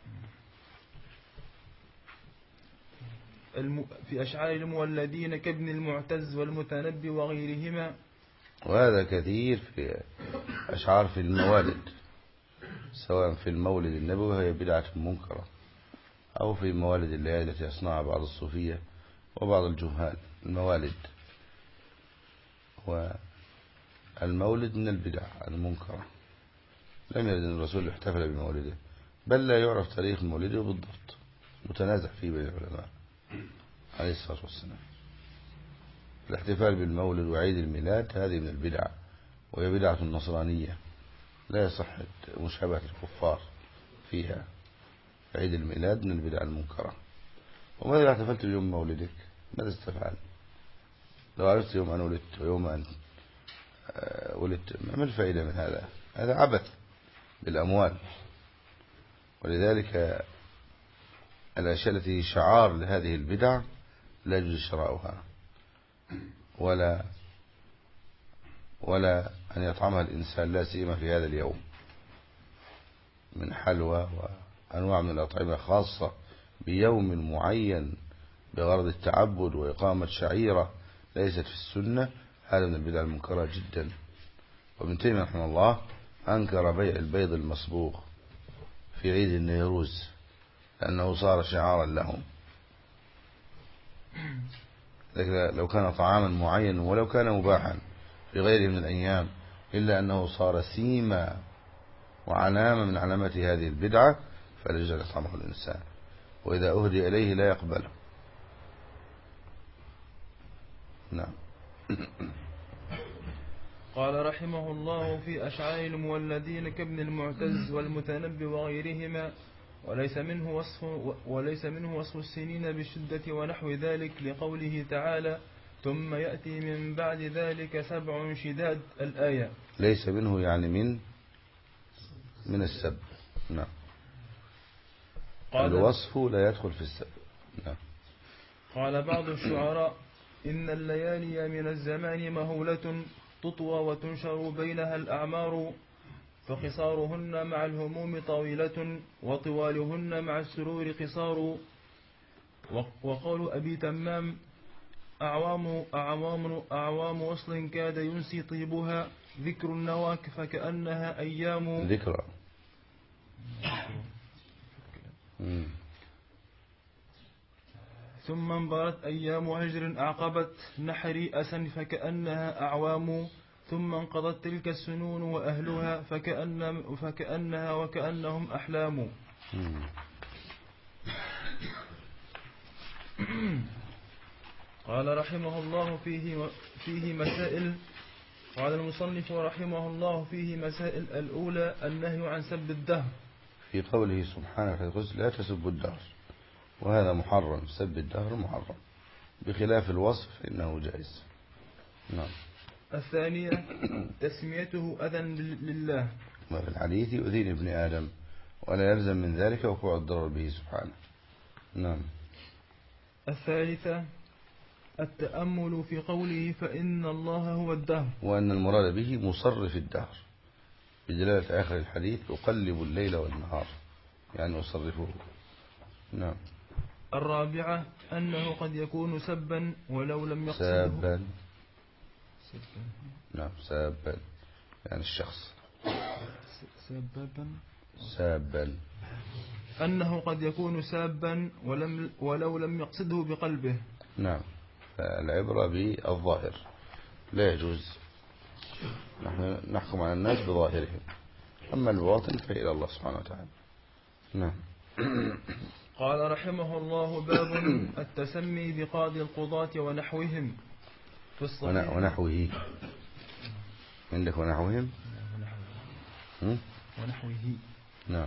في أشعار المولدين كابن المعتز والمتنبي وغيرهما. وهذا كثير في أشعار في الموالد، سواء في المولد النبوي وهي بدعة منكرة، أو في موالد الليالي التي يصنعها بعض الصوفية وبعض الجهال. الموالد والمولد من البدع المنكرة، لم يرد أن الرسول احتفل بمولده، بل لا يعرف تاريخ مولده بالضبط، متنازع فيه بين العلماء عليه الصلاة والسلام. الاحتفال بالمولد وعيد الميلاد هذه من البدع، وهي بدعة النصرانية، لا يصح مشابهة الكفار فيها. عيد الميلاد من البدع المنكرة. وماذا احتفلت بيوم مولدك؟ ماذا استفعل؟ لو عرفت يوم أن ولدت ويوم أن ولدت، ما الفائدة من هذا؟ هذا عبث بالأموال. ولذلك الأشياء التي شعار لهذه البدع لا يجوز شراؤها ولا أن يطعمها الإنسان، لا سيما في هذا اليوم، من حلوى وأنواع من الأطعمة خاصة بيوم معين بغرض التعبد وإقامة شعيرة ليست في السنة، هذا من البدع المنكرة جدا. وابن تيمية رحمه الله أنكر بيع البيض المصبوغ في عيد النيروز لأنه صار شعارا لهم. لكن لو كان طعاما معينا ولو كان مباحا في غيره من الأيام، إلا أنه صار سيما وعلامة من علامات هذه البدعة، فلا يجوز أن يطعمه الإنسان، وإذا أهدي إليه لا يقبله. نعم. قال رحمه الله في أشعار المولدين كابن المعتز والمتنبي وغيرهما، وليس منه وصف السنين بالشدة ونحو ذلك، لقوله تعالى ثم يأتي من بعد ذلك 7 شداد الآية. ليس منه يعني من السب. نعم. الوصف لا يدخل في السب، نعم. قال بعض الشعراء: إن الليالي من الزمان مهولة تطوى وتنشر بينها الأعمار، فقصارهن مع الهموم طويلة وطوالهن مع السرور قصار. وقول أبي تمام: أعوام وصل كاد ينسي طيبها، ذكر النواك فكأنها أيام. ذكرى. ثم انبرت أيام هجر أعقبت نحري أسا فكأنها أعوام، ثم انقضت تلك السنون وأهلها فكأنها وكأنهم أحلام. قال رحمه الله فيه مسائل. قال المصنف رحمه الله فيه مسائل: الأولى النهي عن سب الدهر، في قوله سبحانه وتعالى: لا تسبوا الدهر، وهذا محرم، سب الدهر محرم، بخلاف الوصف إنه جائز. نعم. الثانية تسميته أذى لله، ما في الحديث: يؤذيني ابن آدم، ولا يلزم من ذلك وقوع الضرر به سبحانه. نعم. الثالثة التأمل في قوله فإن الله هو الدهر، وأن المراد به مصرف الدهر، بدلالة آخر الحديث: يقلب الليل والنهار، يعني يصرفه. نعم. الرابعة أنه قد يكون سبا ولو لم يقصده. سابا. نعم، سابا يعني الشخص. سابا. أنه قد يكون سابا ولو لم يقصده بقلبه. نعم، فالعبرة بالظاهر، لا يجوز نحن نحكم على الناس بظاهرهم، أما الباطن فإلى الله سبحانه وتعالى. نعم. قال رحمه الله: باب التسمي بقاضي القضاة ونحوهم. في الصحيح ونحوه. عندك ونحوهم؟ ونحوه. نعم.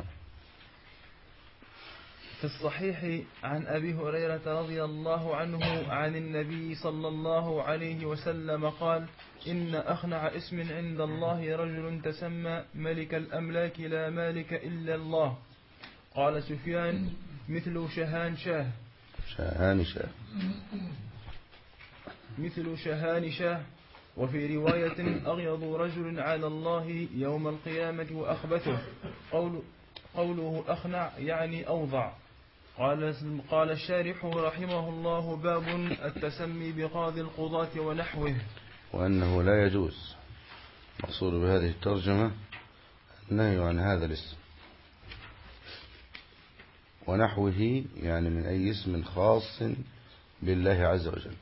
في الصحيح عن أبي هريرة رضي الله عنه عن النبي صلى الله عليه وسلم قال: إن أخنع اسم عند الله رجل تسمى ملك الأملاك لا مالك إلا الله. قال سفيان: مثل شهان شاه. شاهان شاه. مثل شهان شاه. وفي رواية: أغيض رجل على الله يوم القيامة وأخبثه. قوله أخنع يعني أوضع. قال الشارح رحمه الله: باب التسمي بقاضي القضاة ونحوه. وأنه لا يجوز. مقصود بهذه الترجمة النهي عن هذا الاسم، ونحوه يعني من أي اسم خاص بالله عز وجل.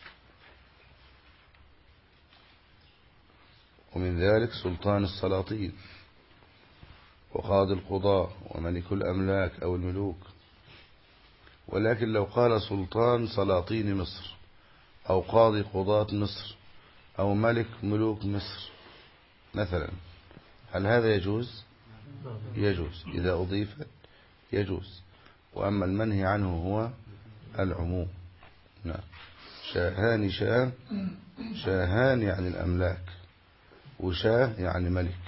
ومن ذلك سلطان السلاطين، وقاضي القضاء، وملك الأملاك أو الملوك. ولكن لو قال سلطان سلاطين مصر، أو قاضي قضاة مصر، أو ملك ملوك مصر مثلا، هل هذا يجوز؟ يجوز إذا أضيف، يجوز. وأما المنهي عنه هو العموم. نعم. شاهان شاه. شاهان يعني الأملاك، وشاه يعني ملك،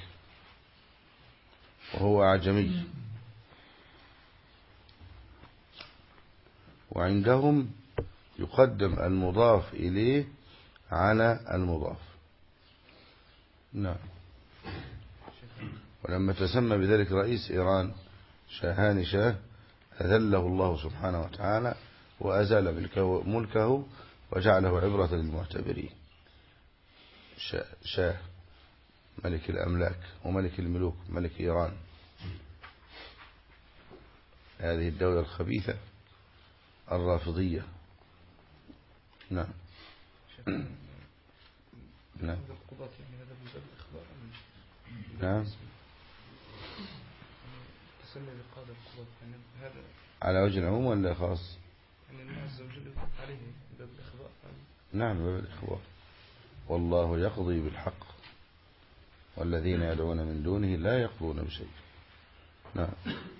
وهو أعجمي. وعندهم يقدم المضاف إليه على المضاف. نعم. ولما تسمى بذلك رئيس إيران شاهان شاه، أذله الله سبحانه وتعالى وأزال ملكه وجعله عبرة للمعتبرين. شاه ملك الأملاك وملك الملوك، ملك إيران، هذه الدولة الخبيثة الرافضية. نعم. نعم. نعم. على وجه العموم ولا خاص؟ نعم، باب الإخبار. والله يقضي بالحق والذين يدعون من دونه لا يقضون بشيء. نعم.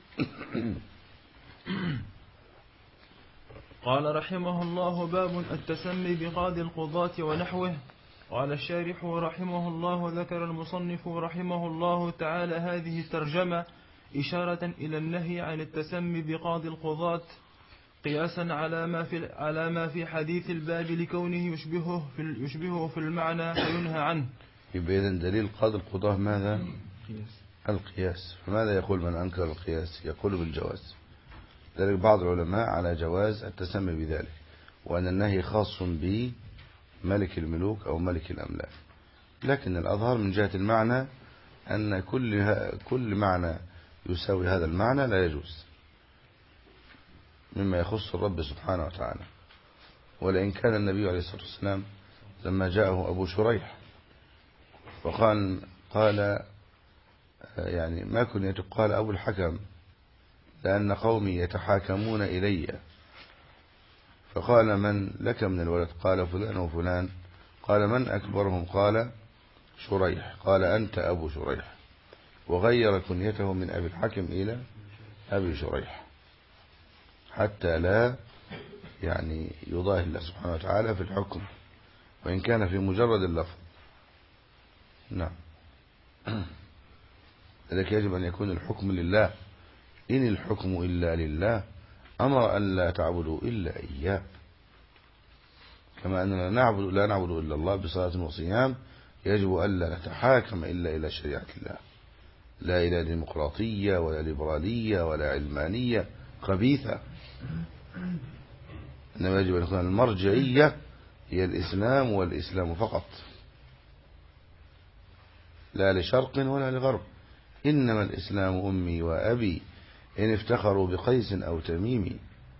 قال رحمه الله: باب التسمي بقاضي القضاة ونحوه. قال الشارح رحمه الله: ذكر المصنف رحمه الله تعالى هذه الترجمة إشارة إلى النهي عن التسمي بقاضي القضاة، قياسا على ما في حديث الباب لكونه يشبهه في المعنى فينهى عنه. يبقى إذن دليل قاضي القضاة ماذا؟ قياس. القياس. فماذا يقول من أنكر القياس؟ يقول بالجواز. ذلك بعض العلماء على جواز التسمي بذلك، وأن النهي خاص بملك الملوك أو ملك الأملاك، لكن الأظهر من جهة المعنى أن كل معنى يساوي هذا المعنى لا يجوز مما يخص الرب سبحانه وتعالى. ولئن كان النبي عليه الصلاة والسلام لما جاءه أبو شريح قال يعني ما كنت قال أبو الحكم لأن قومي يتحاكمون إلي، فقال من لك من الولد؟ قال فلان وفلان. قال من أكبرهم؟ قال شريح. قال أنت أبو شريح، وغير كنيته من أبي الحكم إلى أبي شريح حتى لا يعني يضاهي الله سبحانه وتعالى في الحكم وإن كان في مجرد اللفظ. نعم. لذلك يجب أن يكون الحكم لله. إن الحكم إلا لله أمر أن لا تعبدوا إلا إياه، كما أننا لا نعبد إلا الله بصلاة وصيام، يجب أن لا نتحاكم إلا إلى شريعة الله، لا إلى ديمقراطية ولا ليبرالية ولا علمانية خبيثة، إنما يجب أن يكون المرجعية هي الإسلام والإسلام فقط، لا لشرق ولا لغرب. إنما الإسلام أمي وأبي إن افتخروا بقيس أو تميم.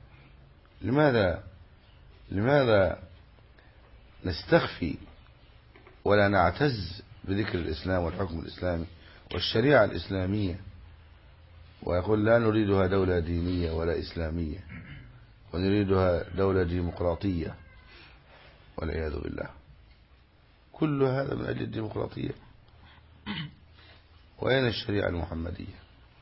لماذا نستخفي ولا نعتز بذكر الإسلام والحكم الإسلامي والشريعة الإسلامية، ويقول لا نريدها دولة دينية ولا إسلامية، ونريدها دولة ديمقراطية والعياذ بالله. كل هذا من أجل الديمقراطية. وأين الشريعة المحمدية؟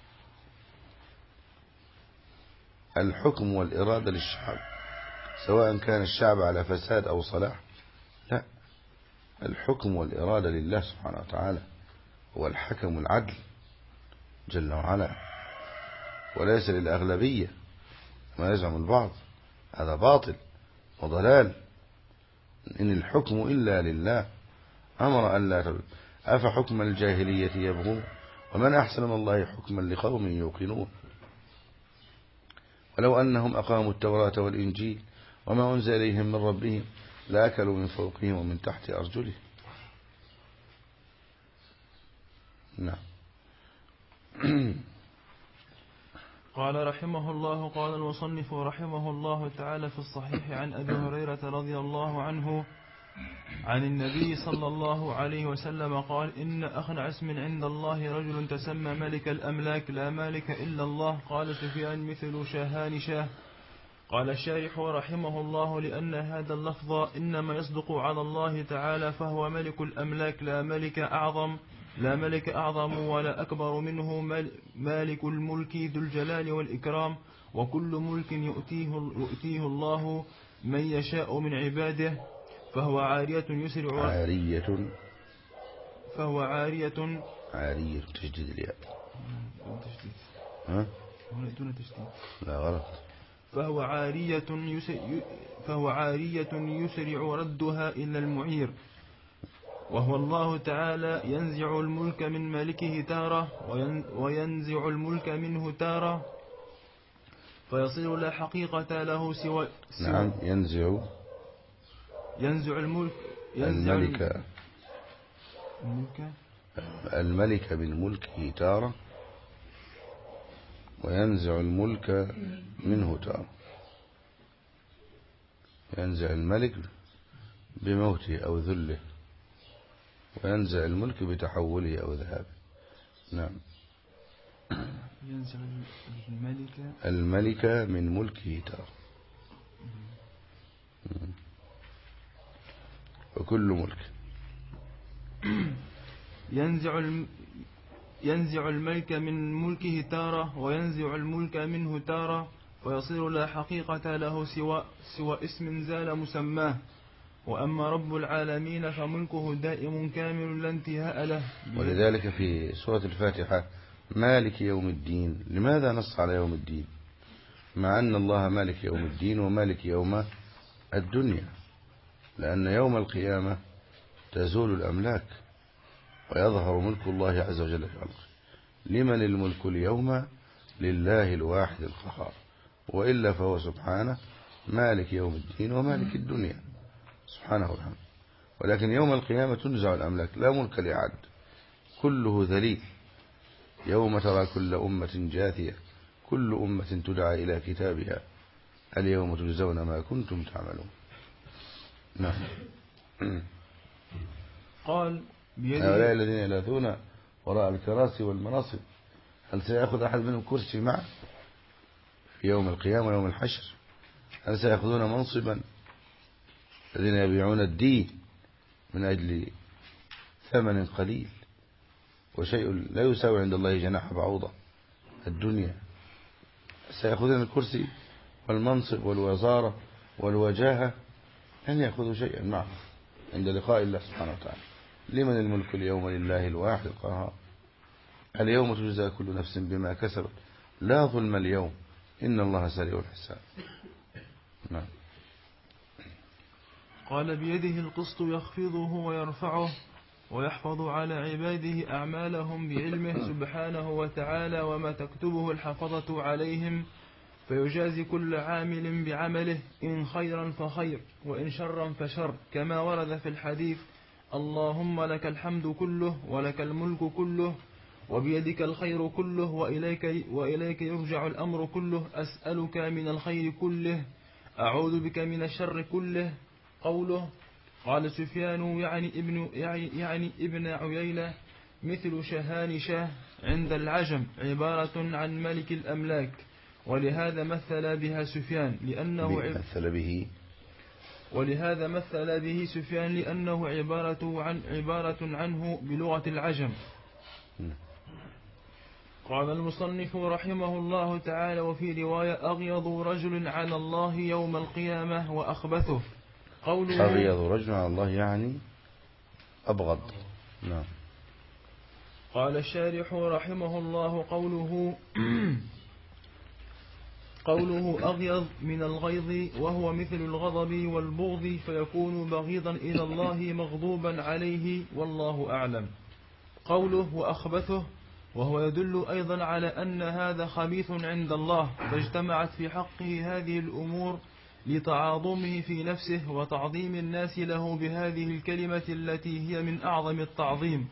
الحكم والإرادة للشعب، سواء كان الشعب على فساد أو صلاح، لا، الحكم والإرادة لله سبحانه وتعالى، هو الحكم العدل جل وعلا، وليس للأغلبية ما يزعم البعض، هذا باطل وضلال. إن الحكم إلا لله أمر أن لا تبقى. أفحكم الجاهلية يبغون ومن أحسن من الله حكما لقوم يوقنون. ولو أنهم أقاموا التوراة والإنجيل وما أنزل إليهم من ربهم لأكلوا من فوقهم ومن تحت أرجلهم. نعم. قال رحمه الله. قال المصنف رحمه الله تعالى في الصحيح عن أبي هريرة رضي الله عنه عن النبي صلى الله عليه وسلم قال: إن أخنع اسم عند الله رجل تسمى ملك الأملاك لا مالك إلا الله. قال سفيان: مثل شاهان شاه. قال الشارح رحمه الله: لأن هذا اللفظ إنما يصدق على الله تعالى، فهو ملك الأملاك لا ملك أعظم ولا أكبر منه، مالك الملك ذو الجلال والإكرام، وكل ملك يؤتيه الله من يشاء من عباده، فهو عارية تجديد الياء. دون تشديد. لا غلط. فهو عارية يسرع ردها إلى المعير، وهو الله تعالى ينزع الملك من مالكه تارة وينزع الملك منه تارة، فيصير لا حقيقة له سوى نعم. ينزع الملك من ملكه تارة وينزع الملك منه تارة. ينزع الملك بموته أو ذله، وينزع الملك بتحوله أو ذهابه. نعم. ينزع الملك من ملكه تارة، وكل ملك. ينزع الملك من ملكه تارة وينزع الملك منه تارة، فيصير لا حقيقة له سوى اسم زال مسماه. وأما رب العالمين فملكه دائم كامل لا انتهاء له. ولذلك في سورة الفاتحة مالك يوم الدين. لماذا نص على يوم الدين؟ مع أن الله مالك يوم الدين ومالك يوم الدنيا، لأن يوم القيامة تزول الأملاك ويظهر ملك الله عز وجل في خلقه. لمن الملك اليوم؟ لله الواحد القهار، وإلا فهو سبحانه مالك يوم الدين ومالك الدنيا سبحانه وتعالى. ولكن يوم القيامة تنزع الأملاك، لا ملك لأحد، كله ذليل. يوم ترى كل أمة جاثية كل أمة تدعى إلى كتابها اليوم تجزون ما كنتم تعملون. نعم. قال هؤلاء الذين يلاثون وراء الكراسي والمناصب، هل سيأخذ أحد منهم كرسي معه في يوم القيامة ويوم الحشر؟ هل سيأخذون منصبا؟ الذين يبيعون الدين من أجل ثمن قليل وشيء لا يساوي عند الله جناح بعوضة الدنيا، سيأخذون الكرسي والمنصب والوزارة والوجاهة، لن يأخذوا شيئا معه عند لقاء الله سبحانه وتعالى. لمن الملك اليوم؟ لله الواحد القهار. اليوم تجزى كل نفس بما كسبت لا ظلم اليوم إن الله سريع الحساب. نعم. قال بيده القسط يخفضه ويرفعه ويحفظ على عباده أعمالهم بعلمه سبحانه وتعالى، وما تكتبه الحفظة عليهم، فيجازي كل عامل بعمله، إن خيرا فخير وإن شرا فشر، كما ورد في الحديث: اللهم لك الحمد كله ولك الملك كله وبيدك الخير كله وإليك يرجع الأمر كله، أسألك من الخير كله أعوذ بك من الشر كله. قوله قال سفيان يعني ابن عيينة مثل شهانشة عند العجم، عبارة عن ملك الأملاك، ولهذا مثل بها سفيان لأنه عبارة عنه بلغة العجم. قال المصنف رحمه الله تعالى: وفي رواية: أغيض رجل على الله يوم القيامة وأخبثه. قوله أغيض رجل على الله يعني أبغض. نعم. قال الشارح رحمه الله: قوله أغيض من الغيظ، وهو مثل الغضب والبغض، فيكون بغيضا إلى الله مغضوبا عليه، والله أعلم. قوله وأخبثه، وهو يدل أيضا على أن هذا خبيث عند الله، فاجتمعت في حقه هذه الأمور لتعاظمه في نفسه وتعظيم الناس له بهذه الكلمة التي هي من أعظم التعظيم،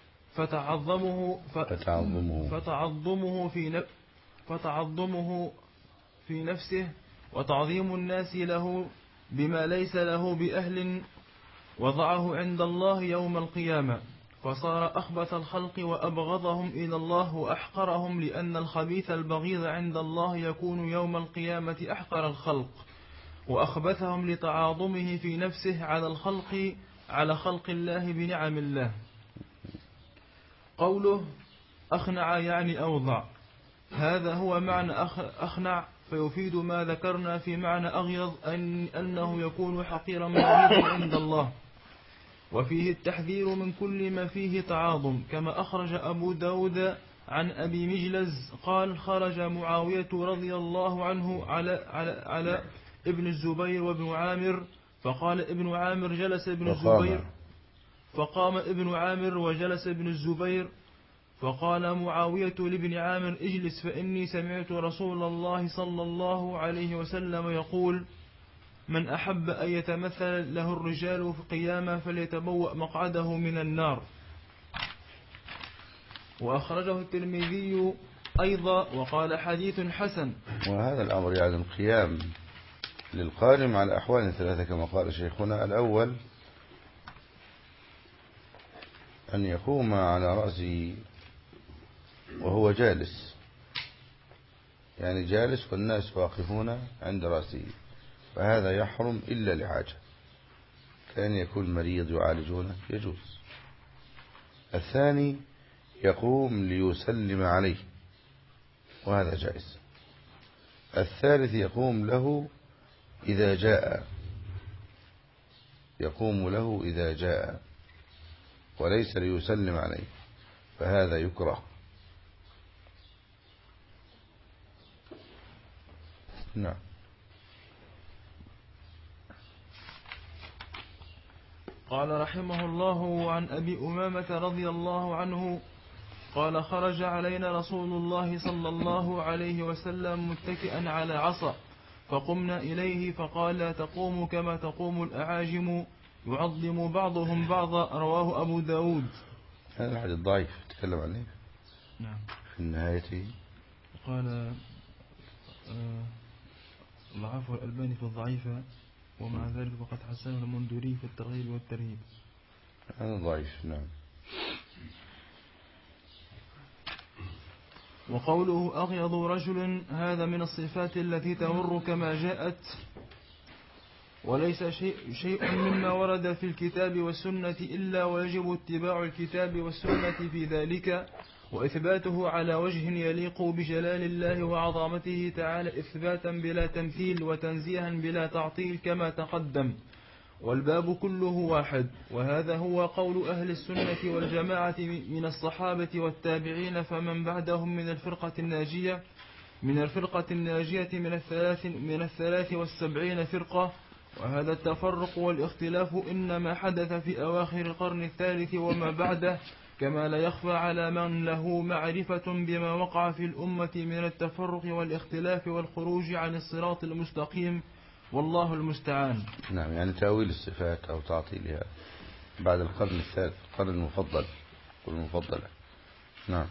فتعظمه في نفسه وتعظيم الناس له بما ليس له بأهل، وضعه عند الله يوم القيامة، فصار أخبث الخلق وأبغضهم إلى الله وأحقرهم، لأن الخبيث البغيض عند الله يكون يوم القيامة أحقر الخلق وأخبثهم لتعاظمه في نفسه على خلق الله بنعم الله. قوله أخنع يعني أوضع، هذا هو معنى أخنع، فيفيد ما ذكرنا في معنى أغيض أنه يكون حقيرا بغيضا عند الله، وفيه التحذير من كل ما فيه تعاظم، كما أخرج أبو داود عن أبي مجلز قال: خرج معاوية رضي الله عنه على ابن الزبير وابن عامر، فقال ابن عامر جلس ابن الزبير، فقام ابن عامر وجلس ابن الزبير، فقال معاوية لابن عامر: اجلس، فإني سمعت رسول الله صلى الله عليه وسلم يقول: من أحب أن يتمثل له الرجال في القيامة فليتبوأ مقعده من النار. وأخرجه الترمذي أيضا وقال: حديث حسن. وهذا الأمر يعني القيام للقائم على أحوال ثلاثة كما قال شيخنا: الأول أن يقوم على رأسه وهو جالس، يعني جالس والناس واقفون عند رأسه، فهذا يحرم إلا لحاجة، كان يكون مريض يعالجونه يجوز. الثاني يقوم ليسلم عليه وهذا جائز. الثالث يقوم له إذا جاء وليس ليسلم عليه، فهذا يكره. نعم. قال رحمه الله عن أبي أمامة رضي الله عنه قال خرج علينا رسول الله صلى الله عليه وسلم متكئا على عصا فقمنا إليه فقال لا تقوموا كما تقوم الأعاجم يعظم بعضهم بعضا. رواه أبو داود. هذا الحديث ضعيف تكلم عنه. نعم. في النهاية قال ضعفه الألباني في الضعيفة ومع ذلك فقد حسنه المنذري في الترغيب والترهيب. هذا ضعيف. نعم. وقوله أغيض رجل هذا من الصفات التي تمر كما جاءت وليس شيء مما ورد في الكتاب والسنة إلا ويجب اتباع الكتاب والسنة في ذلك وإثباته على وجه يليق بجلال الله وعظمته تعالى إثباتا بلا تمثيل وتنزيها بلا تعطيل كما تقدم. والباب كله واحد. وهذا هو قول أهل السنة والجماعة من الصحابة والتابعين فمن بعدهم من الفرقة الناجية من 73 فرقة. وهذا التفرق والاختلاف إنما حدث في أواخر القرن الثالث وما بعده كما لا يخفى على من له معرفة بما وقع في الأمة من التفرق والاختلاف والخروج عن الصراط المستقيم والله المستعان. نعم. يعني تأويل الصفات أو تعطيلها بعد القرن الثالث القرن المفضل. نعم.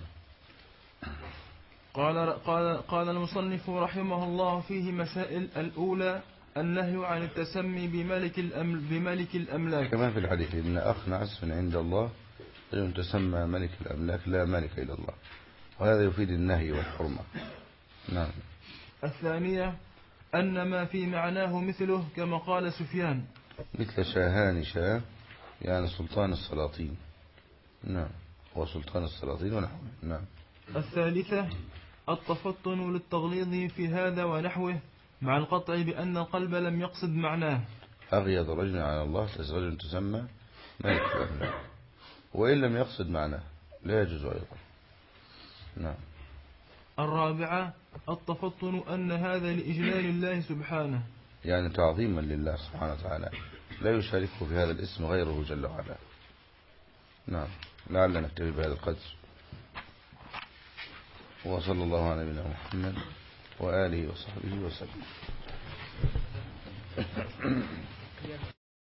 قال المصنف رحمه الله فيه مسائل. الأولى النهي عن التسمي بملك الأملاك كما في الحديث إن أخنعس من عند الله أن تسمى ملك الأملاك لا ملك إلا الله، وهذا يفيد النهي والحرمة. نعم. الثانية أن ما في معناه مثله كما قال سفيان مثل شاهان شاه يعني سلطان السلاطين. نعم. وسلطان السلاطين ونحوه. نعم. الثالثة التفطن للتغليظ في هذا ونحوه مع القطع بأن القلب لم يقصد معناه. أغيض رجل على الله رجل تسمى ملك الأملاك وإن لم يقصد معناه لا يجوز أيضا. نعم. الرابعة التفطن أن هذا لإجلال الله سبحانه يعني تعظيما لله سبحانه وتعالى لا يشاركه في هذا الاسم غيره جل وعلا. نعم. لعلنا نكتفي بهذا القدر وصلى الله على نبينا محمد وآله وصحبه وسلم.